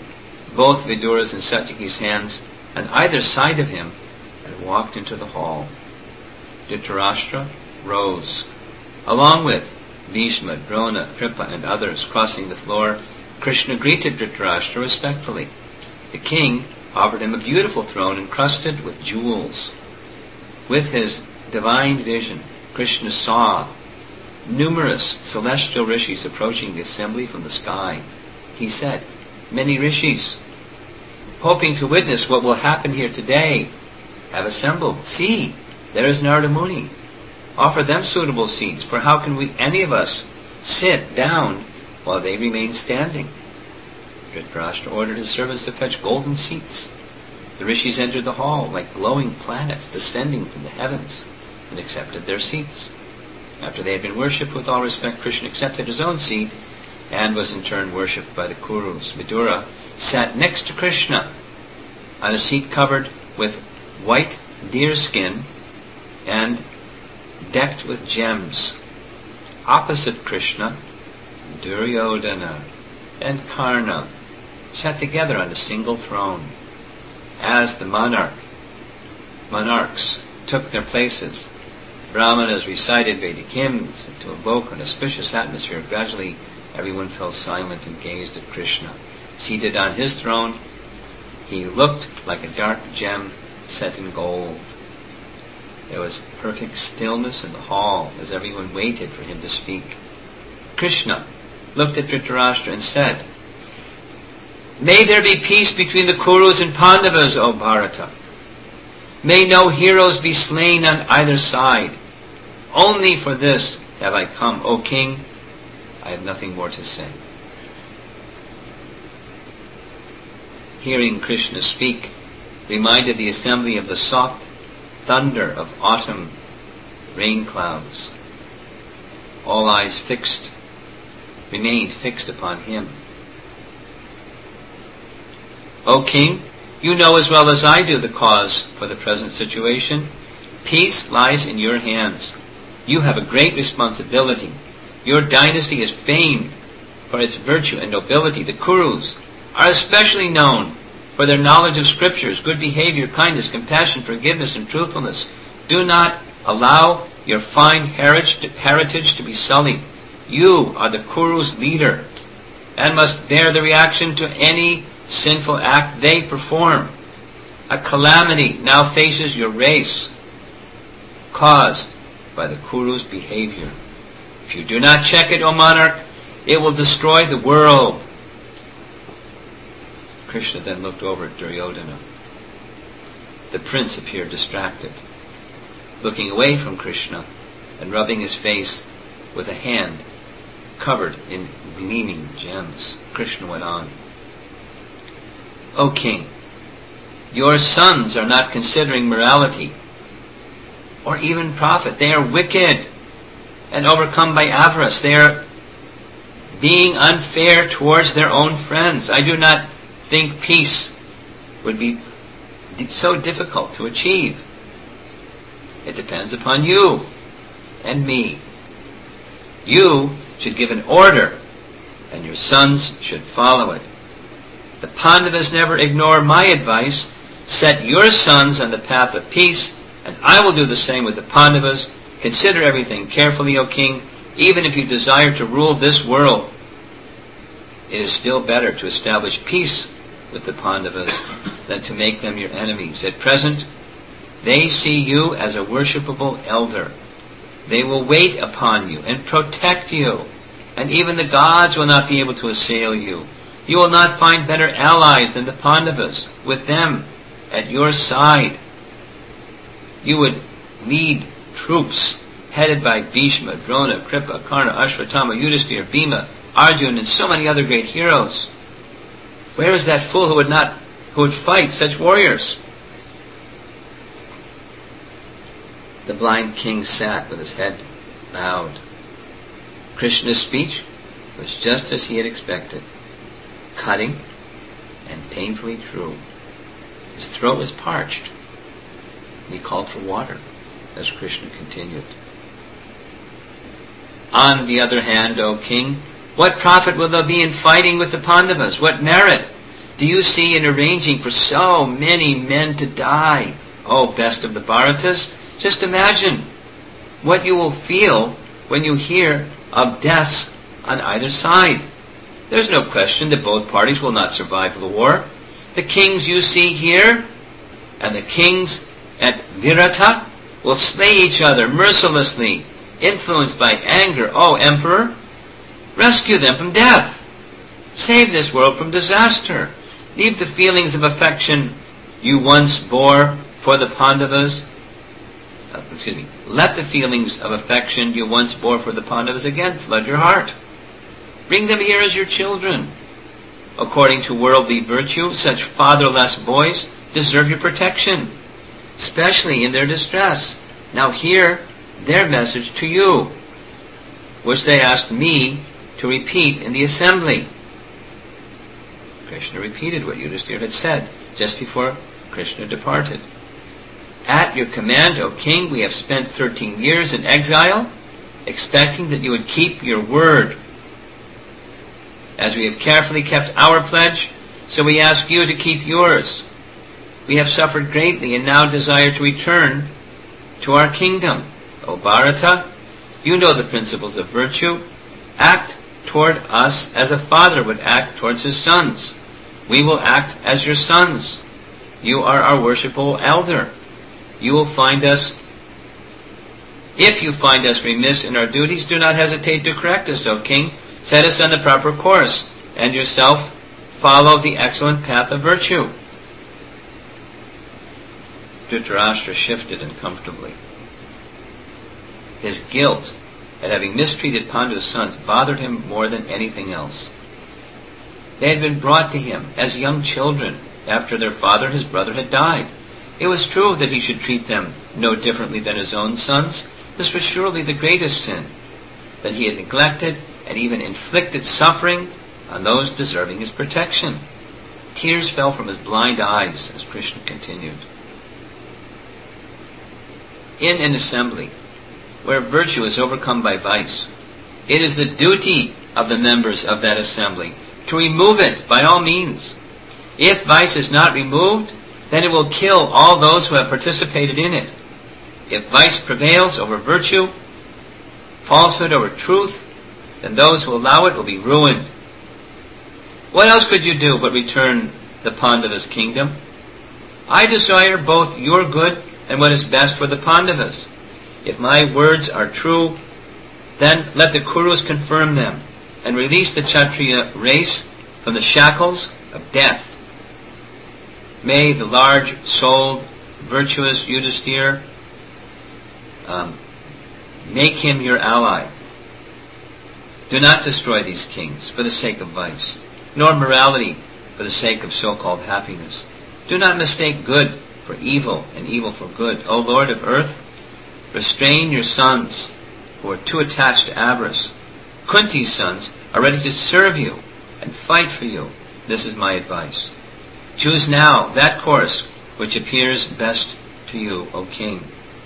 both Vidura's and Satyaki's hands on either side of him, and walked into the hall. Dhritarashtra rose, along with Bhishma, Drona, Kripa, and others. Crossing the floor, Krishna greeted Dhritarashtra respectfully. The king offered him a beautiful throne encrusted with jewels. With his divine vision, Krishna saw numerous celestial rishis approaching the assembly from the sky. He said, "Many rishis, hoping to witness what will happen here today, have assembled. See, there is Narada Muni. Offer them suitable seats, for how can we, any of us, sit down while they remain standing?" Dhritarashtra ordered his servants to fetch golden seats. The rishis entered the hall like glowing planets descending from the heavens, and accepted their seats. After they had been worshipped with all respect, Krishna accepted his own seat and was in turn worshipped by the Kurus. Vidura sat next to Krishna on a seat covered with white deerskin and decked with gems. Opposite Krishna, Duryodhana and Karna sat together on a single throne. As the monarch, monarchs took their places, Brahmanas recited Vedic hymns to evoke an auspicious atmosphere. Gradually, everyone fell silent and gazed at Krishna. Seated on his throne, he looked like a dark gem set in gold. There was perfect stillness in the hall as everyone waited for him to speak. Krishna looked at Dhritarashtra and said, "May there be peace between the Kurus and Pandavas, O Bharata. May no heroes be slain on either side. Only for this have I come, O king. I have nothing more to say." Hearing Krishna speak reminded the assembly of the soft thunder of autumn rain clouds. All eyes fixed, remained fixed upon him. "O king, you know as well as I do the cause for the present situation. Peace lies in your hands. You have a great responsibility. Your dynasty is famed for its virtue and nobility. The Kurus are especially known for their knowledge of scriptures, good behavior, kindness, compassion, forgiveness, and truthfulness. Do not allow your fine heritage to be sullied. You are the Kurus' leader and must bear the reaction to any sinful act they perform. A calamity now faces your race, caused by the Kurus' behavior. If you do not check it, O monarch, it will destroy the world." Krishna then looked over at Duryodhana. The prince appeared distracted. Looking away from Krishna and rubbing his face with a hand covered in gleaming gems, Krishna went on, "O king, your sons are not considering morality or even profit. They are wicked and overcome by avarice. They are being unfair towards their own friends. I do not think peace would be so difficult to achieve. It depends upon you and me. You should give an order, and your sons should follow it. The Pandavas never ignore my advice. Set your sons on the path of peace, and I will do the same with the Pandavas. Consider everything carefully, O king. Even if you desire to rule this world, it is still better to establish peace with the Pandavas than to make them your enemies. At present, they see you as a worshipable elder. They will wait upon you and protect you, and even the gods will not be able to assail you. You will not find better allies than the Pandavas. With them at your side, you would lead troops headed by Bhishma, Drona, Kripa, Karna, Ashwatthama, Yudhisthira, Bhima, Arjuna, and so many other great heroes. Where is that fool who would not, who would fight such warriors?" The blind king sat with his head bowed. Krishna's speech was just as he had expected, cutting and painfully true. His throat was parched, and he called for water as Krishna continued. "On the other hand, O king, what profit will there be in fighting with the Pandavas? What merit do you see in arranging for so many men to die? Oh, best of the Bharatas, just imagine what you will feel when you hear of deaths on either side. There's no question that both parties will not survive the war. The kings you see here and the kings at Virata will slay each other mercilessly, influenced by anger. Oh, Emperor, rescue them from death. Save this world from disaster. Leave the feelings of affection you once bore for the Pandavas. Uh, excuse me. Let the feelings of affection you once bore for the Pandavas again flood your heart. Bring them here as your children. According to worldly virtue, such fatherless boys deserve your protection, especially in their distress. Now hear their message to you, which they asked me to repeat in the assembly. Krishna repeated what Yudhisthira had said just before Krishna departed. At your command, O king, we have spent thirteen years in exile, expecting that you would keep your word. As we have carefully kept our pledge, so we ask you to keep yours. We have suffered greatly and now desire to return to our kingdom. O Bharata, you know the principles of virtue. Act toward us as a father would act towards his sons. We will act as your sons. You are our worshipful elder. You will find us, if you find us remiss in our duties, do not hesitate to correct us, O king. Set us on the proper course, and yourself follow the excellent path of virtue. Dhritarashtra shifted uncomfortably. His guilt at having mistreated Pandu's sons bothered him more than anything else. They had been brought to him as young children after their father, his brother, had died. It was true that he should treat them no differently than his own sons. This was surely the greatest sin, that he had neglected and even inflicted suffering on those deserving his protection. Tears fell from his blind eyes as Krishna continued. In an assembly where virtue is overcome by vice, it is the duty of the members of that assembly to remove it by all means. If vice is not removed, then it will kill all those who have participated in it. If vice prevails over virtue, falsehood over truth, then those who allow it will be ruined. What else could you do but return the Pandavas' kingdom? I desire both your good and what is best for the Pandavas. If my words are true, then let the Kurus confirm them and release the Kshatriya race from the shackles of death. May the large-souled, virtuous Yudhisthira um, make him your ally. Do not destroy these kings for the sake of vice, nor morality for the sake of so-called happiness. Do not mistake good for evil and evil for good. O Lord of earth, restrain your sons who are too attached to avarice. Kunti's sons are ready to serve you and fight for you. This is my advice. Choose now that course which appears best to you, O king.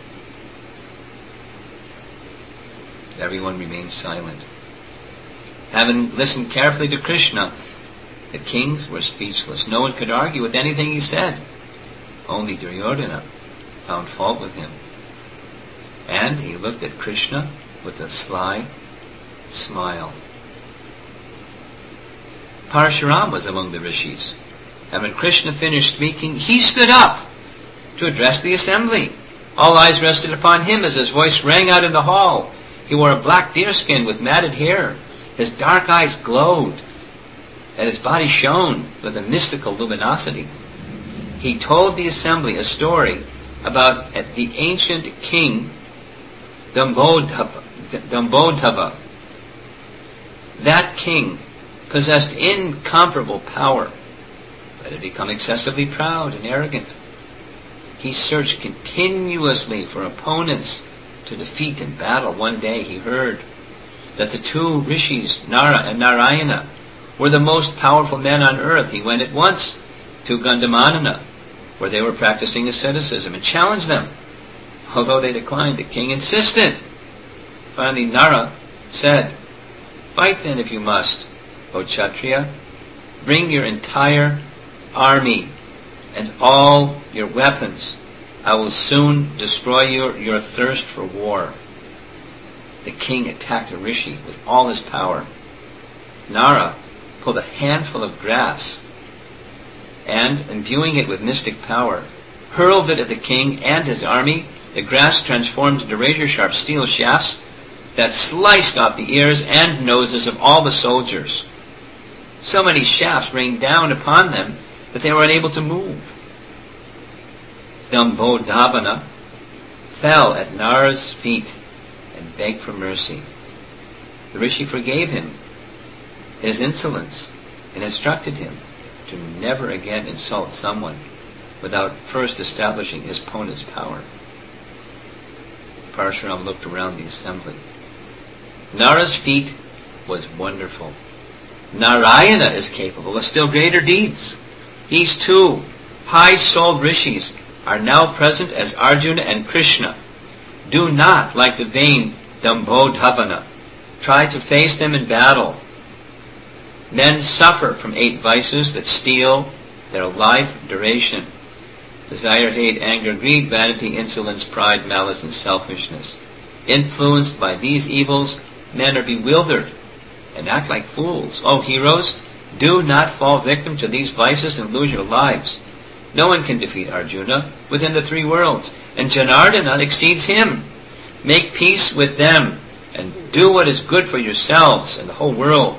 Everyone remained silent. Having listened carefully to Krishna, the kings were speechless. No one could argue with anything he said. Only Duryodhana found fault with him. And he looked at Krishna with a sly smile. Parshuram was among the rishis, and when Krishna finished speaking, he stood up to address the assembly. All eyes rested upon him as his voice rang out in the hall. He wore a black deerskin with matted hair. His dark eyes glowed, and his body shone with a mystical luminosity. He told the assembly a story about the ancient king Dambodhava. Dambodhava. That king possessed incomparable power, but had become excessively proud and arrogant. He searched continuously for opponents to defeat in battle. One day he heard that the two rishis, Nara and Narayana, were the most powerful men on earth. He went at once to Gandhamanana, where they were practicing asceticism, and challenged them. Although they declined, the king insisted. Finally Nara said, "Fight then if you must, O Kshatriya. Bring your entire army and all your weapons. I will soon destroy your, your thirst for war. The king attacked a rishi with all his power. Nara pulled a handful of grass and, imbuing it with mystic power, hurled it at the king and his army. The grass transformed into razor-sharp steel shafts that sliced off the ears and noses of all the soldiers. So many shafts rained down upon them that they were unable to move. Dambodhavana fell at Nara's feet and begged for mercy. The rishi forgave him his insolence and instructed him to never again insult someone without first establishing his opponent's power. Parshuram looked around the assembly. Nara's feat was wonderful. Narayana is capable of still greater deeds. These two high-souled rishis are now present as Arjuna and Krishna. Do not, like the vain Dambodhavana, try to face them in battle. Men suffer from eight vices that steal their life duration: desire, hate, anger, greed, vanity, insolence, pride, malice, and selfishness. Influenced by these evils, men are bewildered and act like fools. O heroes, do not fall victim to these vices and lose your lives. No one can defeat Arjuna within the three worlds, and Janardana exceeds him. Make peace with them and do what is good for yourselves and the whole world.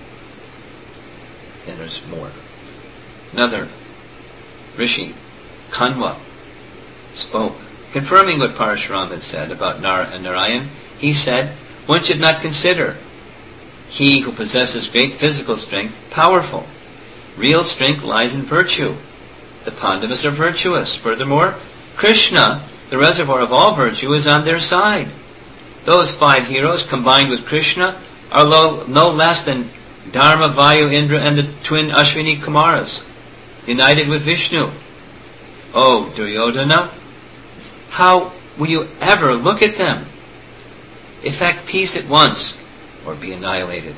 Then there's more. Another rishi, Kanva, spoke, confirming what Parshuram had said about Nara and Narayan. He said, one should not consider he who possesses great physical strength powerful. Real strength lies in virtue. The Pandavas are virtuous. Furthermore, Krishna, the reservoir of all virtue, is on their side. Those five heroes combined with Krishna are lo- no less than Dharma, Vayu, Indra, and the twin Ashwini Kumaras, united with Vishnu. O Duryodhana, how will you ever look at them? Effect peace at once, or be annihilated.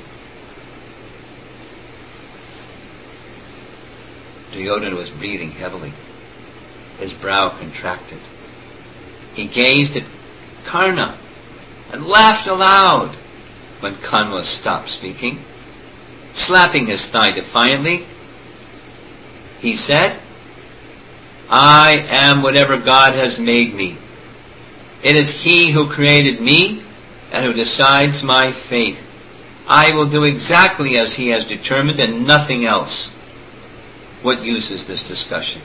Duryodhana was breathing heavily. His brow contracted. He gazed at Karna and laughed aloud when Kanva stopped speaking. Slapping his thigh defiantly, he said, I am whatever God has made me. It is He who created me and who decides my fate. I will do exactly as He has determined and nothing else. What use is this discussion?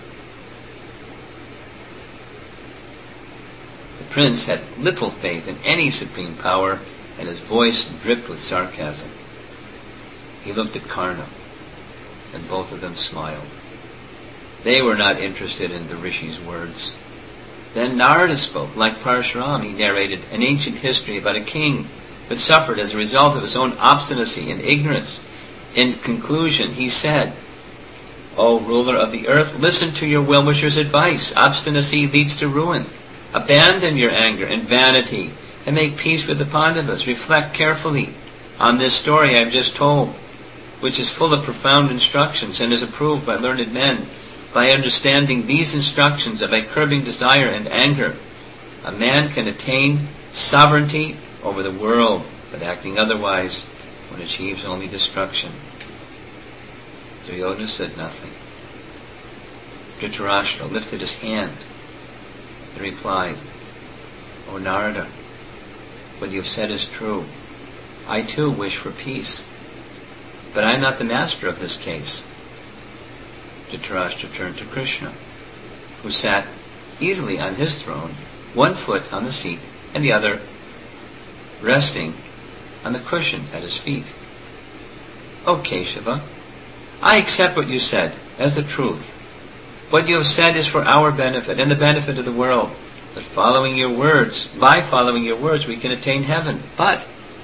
The prince had little faith in any supreme power, and his voice dripped with sarcasm. He looked at Karna, and both of them smiled. They were not interested in the rishi's words. Then Narada spoke. Like Parshuram, he narrated an ancient history about a king that suffered as a result of his own obstinacy and ignorance. In conclusion, he said, O ruler of the earth, listen to your well-wisher's advice. Obstinacy leads to ruin. Abandon your anger and vanity and make peace with the Pandavas. Reflect carefully on this story I have just told, which is full of profound instructions and is approved by learned men. By understanding these instructions and by curbing desire and anger, a man can attain sovereignty over the world, but acting otherwise one achieves only destruction. Duryodhana said nothing. Dhritarashtra lifted his hand and replied, O Narada, what you have said is true. I too wish for peace, but I am not the master of this case. Dhritarashtra turned to Krishna, who sat easily on his throne, one foot on the seat and the other resting on the cushion at his feet. O Keshava, I accept what you said as the truth. What you have said is for our benefit and the benefit of the world. But following your words, by following your words, we can attain heaven. But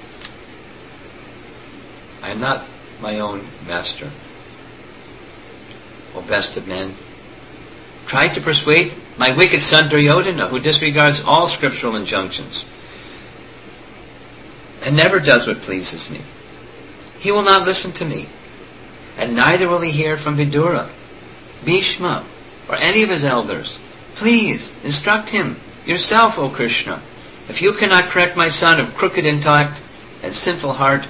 I am not my own master. O best of men, try to persuade my wicked son Duryodhana, who disregards all scriptural injunctions and never does what pleases me. He will not listen to me, and neither will he hear from Vidura. Bhishma, or any of his elders. Please, instruct him yourself, O Krishna. If you cannot correct my son of crooked intellect and sinful heart,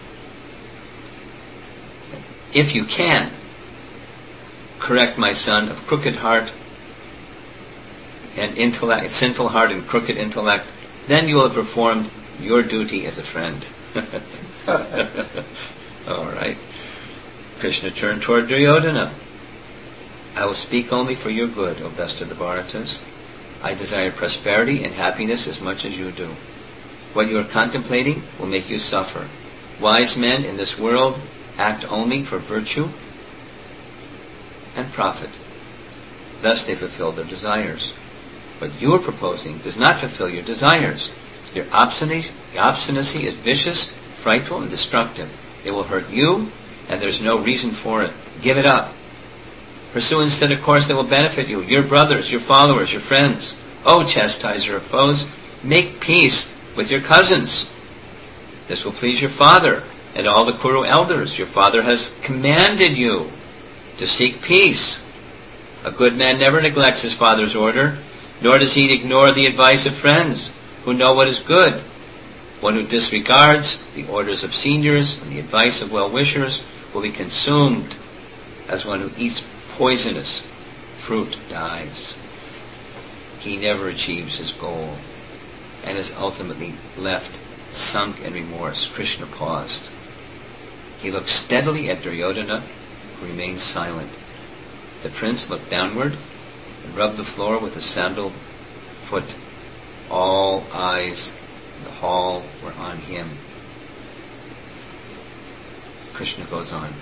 if you can correct my son of crooked heart and intellect, sinful heart and crooked intellect, then you will have performed your duty as a friend. All right. Krishna turned toward Duryodhana. I will speak only for your good, O best of the Bharatas. I desire prosperity and happiness as much as you do. What you are contemplating will make you suffer. Wise men in this world act only for virtue and profit. Thus they fulfill their desires. What you are proposing does not fulfill your desires. Your obstinacy, obstinacy is vicious, frightful, and destructive. It will hurt you, and there is no reason for it. Give it up. Pursue instead a course that will benefit you, your brothers, your followers, your friends. O chastiser of foes, make peace with your cousins. This will please your father and all the Kuru elders. Your father has commanded you to seek peace. A good man never neglects his father's order, nor does he ignore the advice of friends who know what is good. One who disregards the orders of seniors and the advice of well-wishers will be consumed as one who eats poisonous fruit dies. He never achieves his goal and is ultimately left sunk in remorse. Krishna paused. He looked steadily at Duryodhana, who remained silent. The prince looked downward and rubbed the floor with a sandaled foot. All eyes in the hall were on him. Krishna goes on.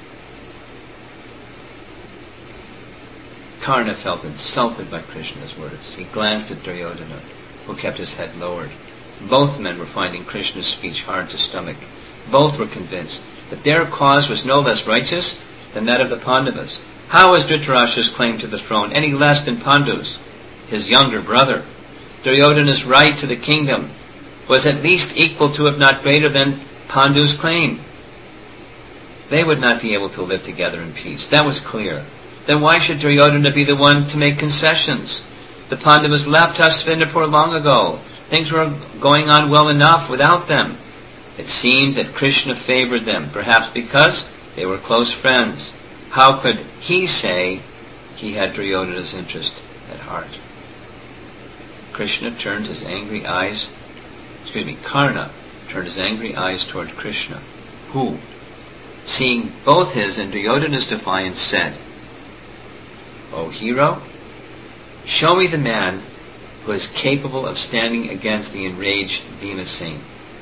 Karna felt insulted by Krishna's words. He glanced at Duryodhana, who kept his head lowered. Both men were finding Krishna's speech hard to stomach. Both were convinced that their cause was no less righteous than that of the Pandavas. How was Dhritarashtra's claim to the throne any less than Pandu's, his younger brother? Duryodhana's right to the kingdom was at least equal to, if not greater than, Pandu's claim. They would not be able to live together in peace. That was clear. Then why should Duryodhana be the one to make concessions? The Pandavas left Hastinapur long ago. Things were going on well enough without them. It seemed that Krishna favored them, perhaps because they were close friends. How could he say he had Duryodhana's interest at heart? Krishna turned his angry eyes, excuse me, Karna turned his angry eyes toward Krishna, who, seeing both his and Duryodhana's defiance, said, O hero, show me the man who is capable of standing against the enraged Bhimasena.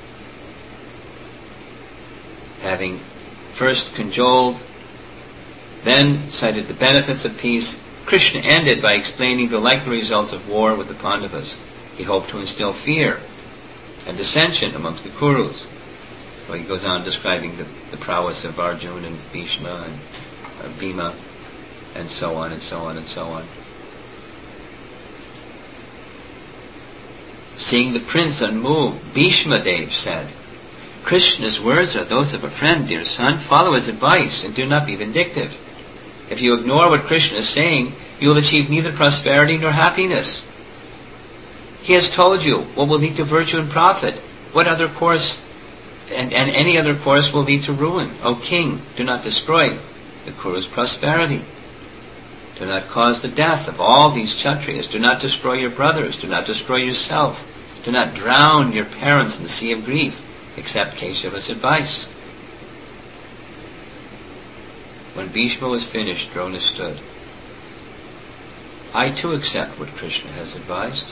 Having first cajoled, then cited the benefits of peace, Krishna ended by explaining the likely results of war with the Pandavas. He hoped to instill fear and dissension amongst the Kurus. Well, he goes on describing the, the prowess of Arjuna and Bhishma and uh, Bhima, and so on and so on and so on. Seeing the prince unmoved, Bhishma Dev said, Krishna's words are those of a friend, dear son. Follow his advice and do not be vindictive. If you ignore what Krishna is saying, you will achieve neither prosperity nor happiness. He has told you what will lead to virtue and profit. What other course, and, and any other course will lead to ruin. O king, do not destroy the Kuru's prosperity. Do not cause the death of all these Kshatriyas. Do not destroy your brothers. Do not destroy yourself. Do not drown your parents in the sea of grief. Accept Keshava's advice. When Bhishma was finished, Drona stood. I too accept what Krishna has advised.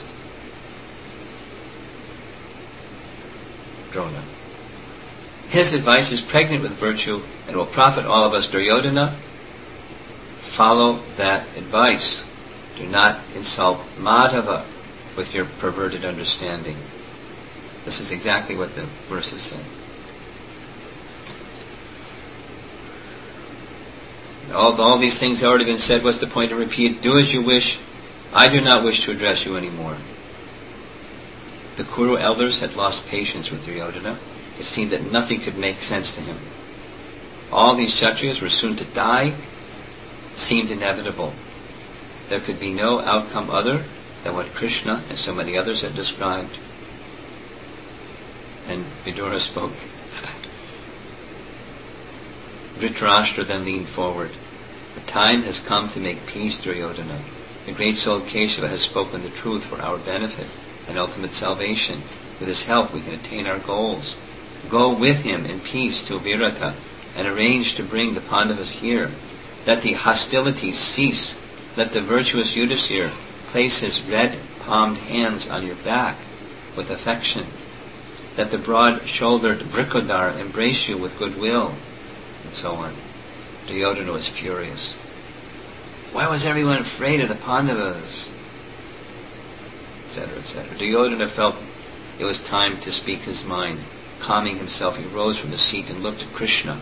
Drona. His advice is pregnant with virtue and will profit all of us. Duryodhana, follow that advice. Do not insult Madhava with your perverted understanding. This is exactly what the verse is saying. All, all these things have already been said. What's the point to repeat? Do as you wish. I do not wish to address you anymore. The Kuru elders had lost patience with Duryodhana. It seemed that nothing could make sense to him. All these Kshatriyas were soon to die, seemed inevitable. There could be no outcome other than what Krishna and so many others had described. And Vidura spoke. Dhritarashtra then leaned forward. The time has come to make peace, Duryodhana. The great soul Keshava has spoken the truth for our benefit and ultimate salvation. With his help we can attain our goals. Go with him in peace to Virata and arrange to bring the Pandavas here. Let the hostilities cease. Let the virtuous Yudhisthira place his red-palmed hands on your back with affection. Let the broad-shouldered Vrikodar embrace you with goodwill, and so on. Duryodhana was furious. Why was everyone afraid of the Pandavas? Etc., et cetera. Duryodhana felt it was time to speak his mind. Calming himself, he rose from his seat and looked at Krishna.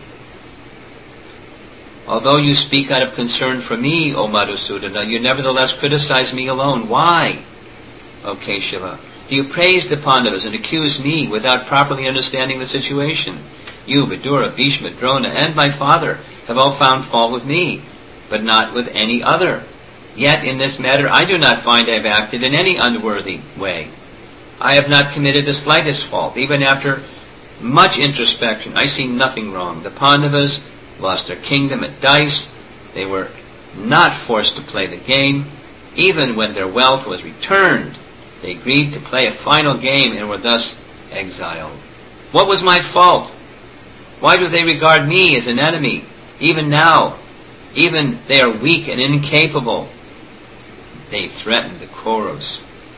Although you speak out of concern for me, O Madhusudana, you nevertheless criticize me alone. Why, O Keshava? Do you praise the Pandavas and accuse me without properly understanding the situation? You, Vidura, Bhishma, Drona, and my father have all found fault with me, but not with any other. Yet in this matter I do not find I have acted in any unworthy way. I have not committed the slightest fault. Even after much introspection, I see nothing wrong. The Pandavas lost their kingdom at dice. They were not forced to play the game. Even when their wealth was returned, they agreed to play a final game and were thus exiled. What was my fault? Why do they regard me as an enemy? Even now, even they are weak and incapable. They threatened the Kauravas.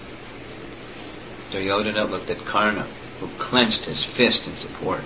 Duryodhana looked at Karna, who clenched his fist in support.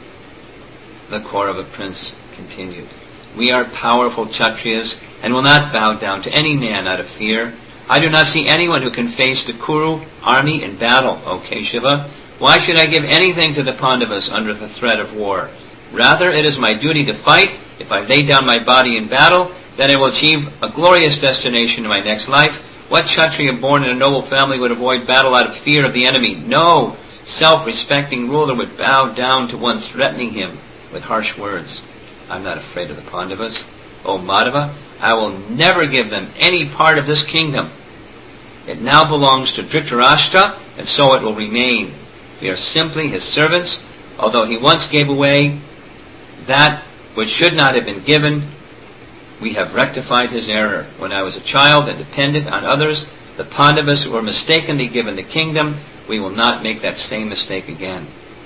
The Kaurava prince continued, We are powerful Kshatriyas and will not bow down to any man out of fear. I do not see anyone who can face the Kuru army in battle, O Keshava. Why should I give anything to the Pandavas under the threat of war? Rather, it is my duty to fight. If I lay down my body in battle, then I will achieve a glorious destination in my next life. What Kshatriya born in a noble family would avoid battle out of fear of the enemy? No self-respecting ruler would bow down to one threatening him with harsh words. I'm not afraid of the Pandavas. O Madhava, I will never give them any part of this kingdom. It now belongs to Dhritarashtra, and so it will remain. We are simply his servants, although he once gave away that which should not have been given. We have rectified his error. When I was a child and dependent on others, the Pandavas were mistakenly given the kingdom. We will not make that same mistake again.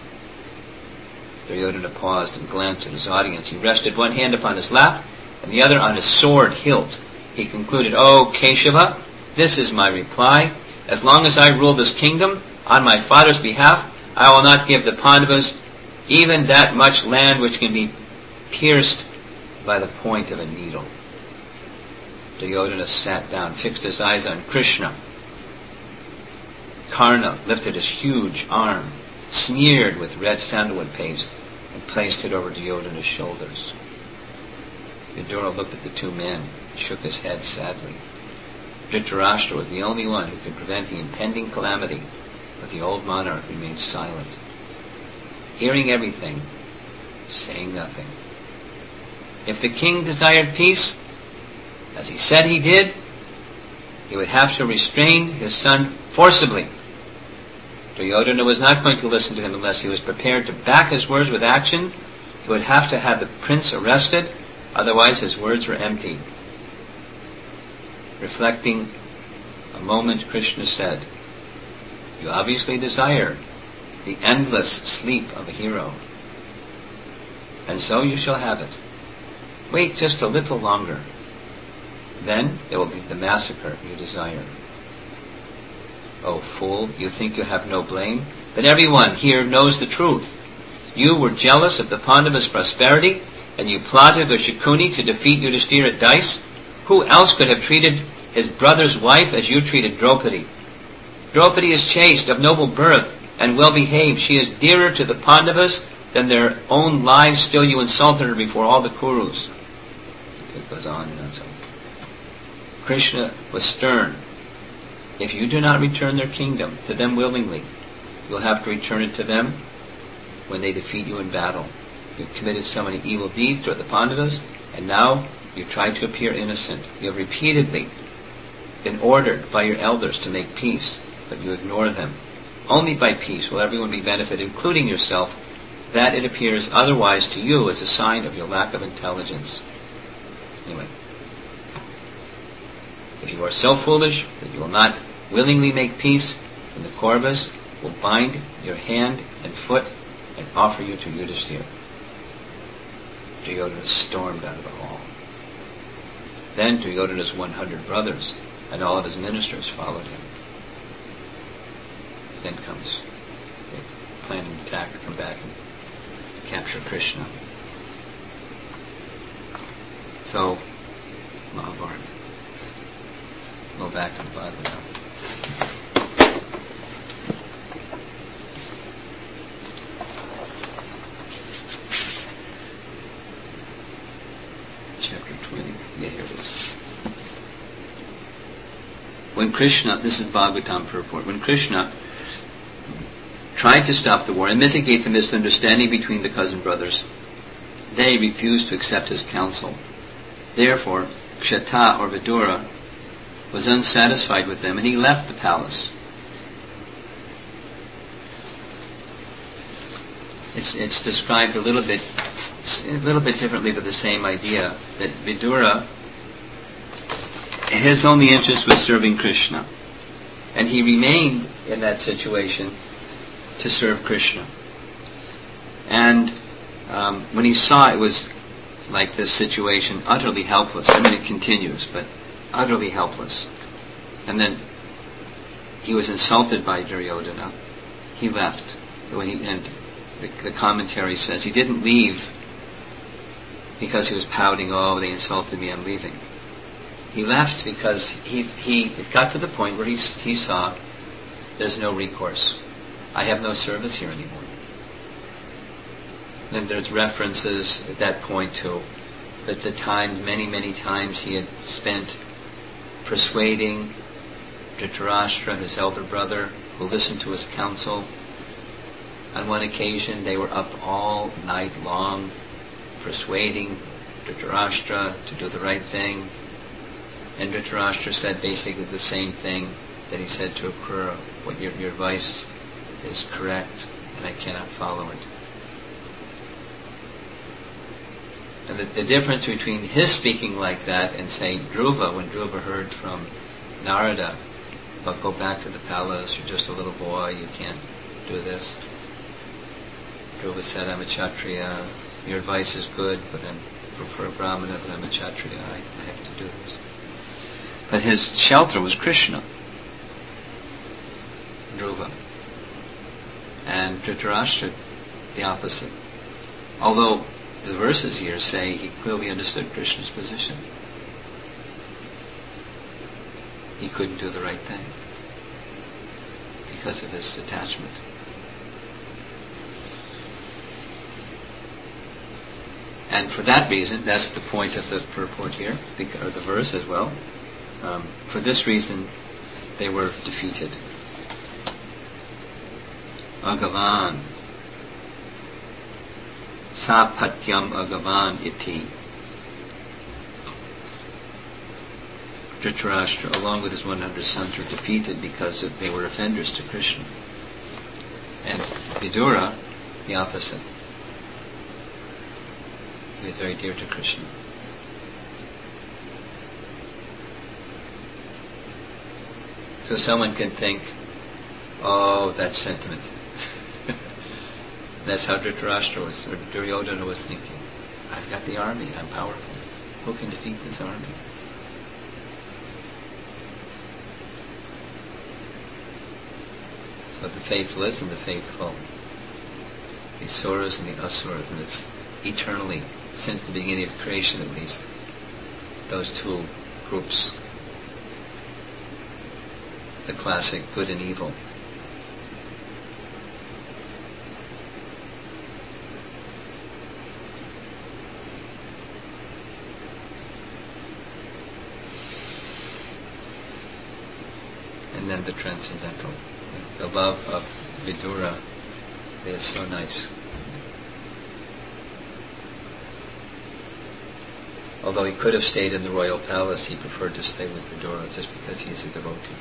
Duryodhana paused and glanced at his audience. He rested one hand upon his lap and the other on his sword hilt. He concluded, O Keshava, this is my reply. As long as I rule this kingdom on my father's behalf, I will not give the Pandavas even that much land which can be pierced by the point of a needle. Duryodhana sat down, fixed his eyes on Krishna. Karna lifted his huge arm, smeared with red sandalwood paste, and placed it over Duryodhana's shoulders. Vidura looked at the two men and shook his head sadly. Dhritarashtra was the only one who could prevent the impending calamity, but the old monarch remained silent, hearing everything, saying nothing. If the king desired peace, as he said he did, he would have to restrain his son forcibly. Duryodhana was not going to listen to him unless he was prepared to back his words with action. He would have to have the prince arrested, otherwise his words were empty. Reflecting a moment, Krishna said, You obviously desire the endless sleep of a hero, and so you shall have it. Wait just a little longer. Then it will be the massacre you desire. Oh fool, you think you have no blame? But everyone here knows the truth. You were jealous of the Pandavas' prosperity, and you plotted with Shakuni to defeat Yudhisthira at dice. Who else could have treated his brother's wife as you treated Draupadi? Draupadi is chaste, of noble birth, and well-behaved. She is dearer to the Pandavas than their own lives. Still you insulted her before all the Kurus. It goes on and on. So Krishna was stern. If you do not return their kingdom to them willingly, you will have to return it to them when they defeat you in battle. You have committed so many evil deeds toward the Pandavas, and now You try to appear innocent. You have repeatedly been ordered by your elders to make peace, but you ignore them. Only by peace will everyone be benefited, including yourself. That it appears otherwise to you is a sign of your lack of intelligence. Anyway, if you are so foolish that you will not willingly make peace, then the Kauravas will bind your hand and foot and offer you to Yudhishthira. Duryodhana stormed out of the hall. Then Duryodhana's one hundred brothers and all of his ministers followed him. Then comes the planning attack to come back and capture Krishna. So, Mahabharata. Go back to the Bhagavatam. Chapter twenty. Yeah, here it is. When Krishna, this is Bhagavatam purport, when Krishna tried to stop the war and mitigate the misunderstanding between the cousin brothers, they refused to accept his counsel. Therefore, Kshata or Vidura was unsatisfied with them and he left the palace. It's, it's described a little bit a little bit differently, but the same idea, that Vidura, his only interest was serving Krishna. And he remained in that situation to serve Krishna. And um, when he saw it was like this situation, utterly helpless. I mean, it continues, but utterly helpless. And then he was insulted by Duryodhana. He left. When he, and the, the commentary says he didn't leave because he was pouting, oh, they insulted me, I'm leaving. He left because he, he it got to the point where he, he saw there's no recourse. I have no service here anymore. Then there's references at that point to that the time, many, many times he had spent persuading Dhritarashtra, his elder brother, who listened to his counsel. On one occasion, they were up all night long persuading Dhritarashtra to do the right thing. And Dhritarashtra said basically the same thing that he said to Akrura, what your, your advice is correct, and I cannot follow it. And the, the difference between his speaking like that and, say, Dhruva, when Dhruva heard from Narada, but go back to the palace, you're just a little boy, you can't do this. Dhruva said, I'm a Kshatriya, your advice is good, but I'm for, for a Brahmana, but I'm a Kshatriya, I, I have to do this. But his shelter was Krishna, Dhruva. And Dhritarashtra, the opposite. Although the verses here say he clearly understood Krishna's position. He couldn't do the right thing because of his attachment. And for that reason, that's the point of the purport here, or the verse as well. Um, for this reason, they were defeated. Agavan. Sapatyam Agavan iti. Dhritarashtra, along with his one hundred sons, were defeated because of, they were offenders to Krishna. And Vidura, the opposite. He was very dear to Krishna. So someone can think, oh, that's sentiment. That's how Dhritarashtra was, or Duryodhana was thinking. I've got the army, I'm powerful. Who can defeat this army? So the faithless and the faithful, the Suras and the Asuras, and it's eternally, since the beginning of creation at least, those two groups, the classic good and evil. And then the transcendental. The love of Vidura is so nice. although he could have stayed in the royal palace, he preferred to stay with Vidura just because he's a devotee.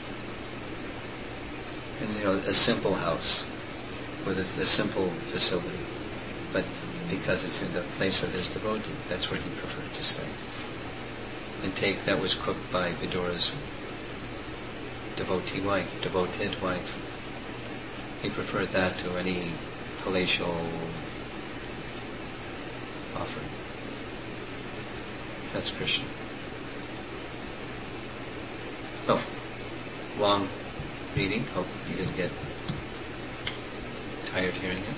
And you know, a simple house with a, a simple facility, but because it's in the place of his devotee, that's where he preferred to stay. And take that was cooked by Vidura's devotee wife, devoted wife. He preferred that to any palatial offering. That's Krishna. Oh, long reading. Hope you didn't get tired hearing it.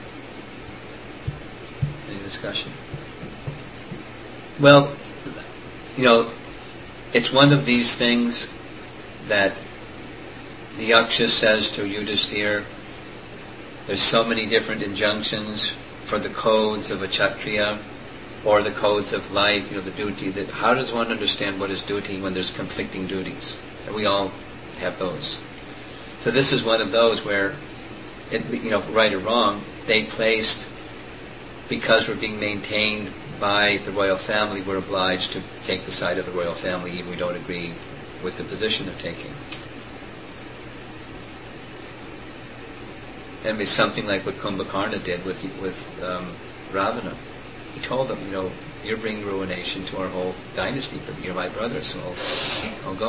Any discussion? Well, you know, it's one of these things that the Yaksha says to Yudhisthira. There's so many different injunctions for the codes of a Kshatriya or the codes of life, you know, the duty. That how does one understand what is duty when there's conflicting duties? And we all have those. So this is one of those where, it, you know, right or wrong, they placed, because we're being maintained by the royal family, we're obliged to take the side of the royal family even if we don't agree with the position they're taking. And it's something like what Kumbhakarna did with with um, Ravana. He told them, you know, you're bringing ruination to our whole dynasty, but you're my brother, so I'll, I'll go.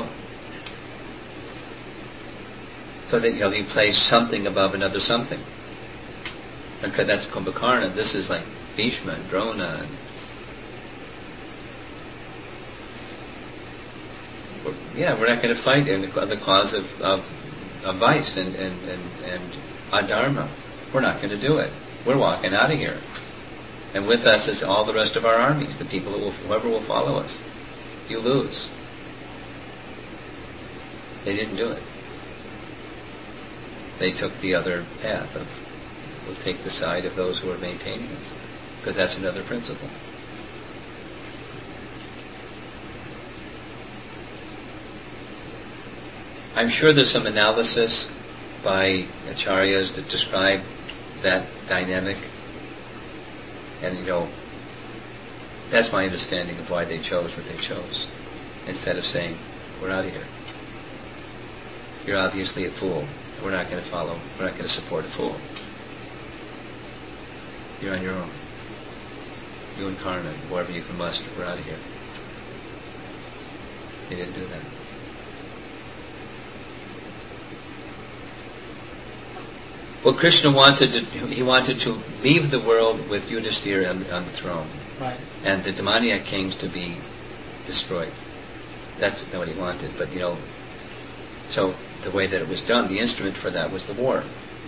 So that, you know, you place something above another something. Okay, that's Kumbhakarna. This is like Bhishma and Drona. And we're, yeah, we're not going to fight in the, the cause of, of, of vice and, and, and, and adharma. We're not going to do it. We're walking out of here. And with us is all the rest of our armies, the people that will, whoever will follow us. You lose. They didn't do it. They took the other path of, we'll take the side of those who are maintaining us, because that's another principle. I'm sure there's some analysis by acharyas that describe that dynamic, and you know, that's my understanding of why they chose what they chose, instead of saying, we're out of here. You're obviously a fool. We're not going to follow, we're not going to support a fool. You're on your own. You and Karna, wherever you can muster, we're out of here. They didn't do that. Well, Krishna wanted to, he wanted to leave the world with Yudhisthira on, on the throne. Right. And the demoniac kings to be destroyed. That's not what he wanted, but you know, so the way that it was done, the instrument for that was the war.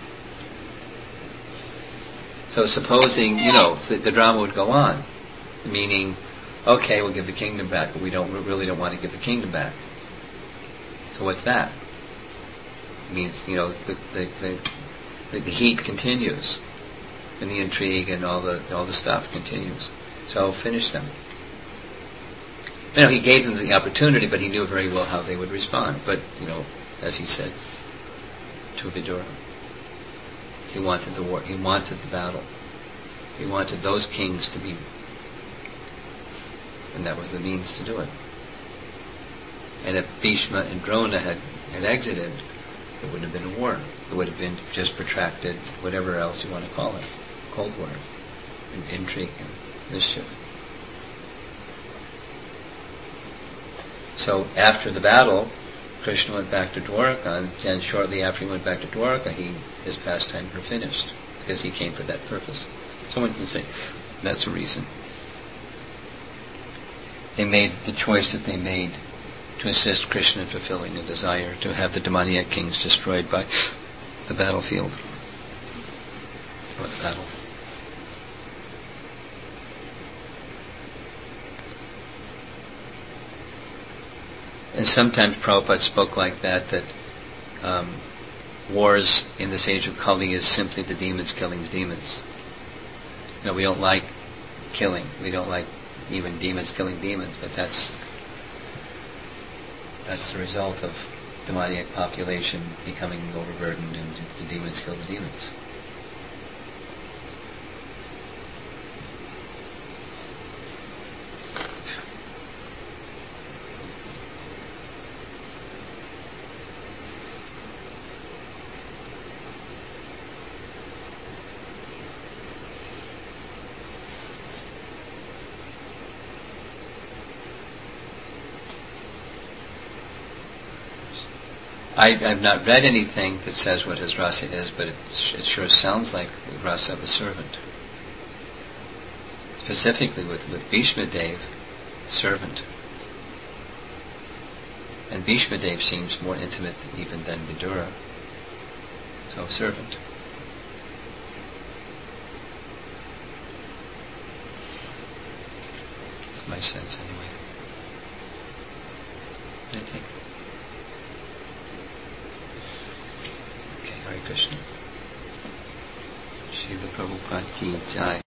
So supposing, you know, the, the drama would go on, meaning, okay, we'll give the kingdom back, but we don't we really don't want to give the kingdom back. So what's that? It means, you know, the the, the the the heat continues, and the intrigue and all the all the stuff continues. So finish them. You know, he gave them the opportunity, but he knew very well how they would respond. But you know, as he said to Vidura, he wanted the war. He wanted the battle. He wanted those kings to be, and that was the means to do it. And if Bhishma and Drona had had exited, it wouldn't have been a war. It would have been just protracted, whatever else you want to call it, Cold War, and intrigue and mischief. So after the battle, Krishna went back to Dwarka, and shortly after he went back to Dwarka, he, his pastimes were finished, because he came for that purpose. Someone can say, that's a reason. They made the choice that they made to assist Krishna in fulfilling a desire to have the demoniac kings destroyed by the battlefield. Or the battle. And sometimes Prabhupada spoke like that, that um, wars in this age of Kali is simply the demons killing the demons. You know, we don't like killing. We don't like even demons killing demons, but that's that's the result of demoniac population becoming overburdened, and the demons kill the demons. I, I've not read anything that says what his rasa is, but it, it sure sounds like the rasa of a servant. Specifically with, with Bhishma Dev, servant. And Bhishma Dev seems more intimate even than Vidura. So, servant. That's my sense anyway. I think. Okay, Hare Krishna. Srila Prabhupada ki jai.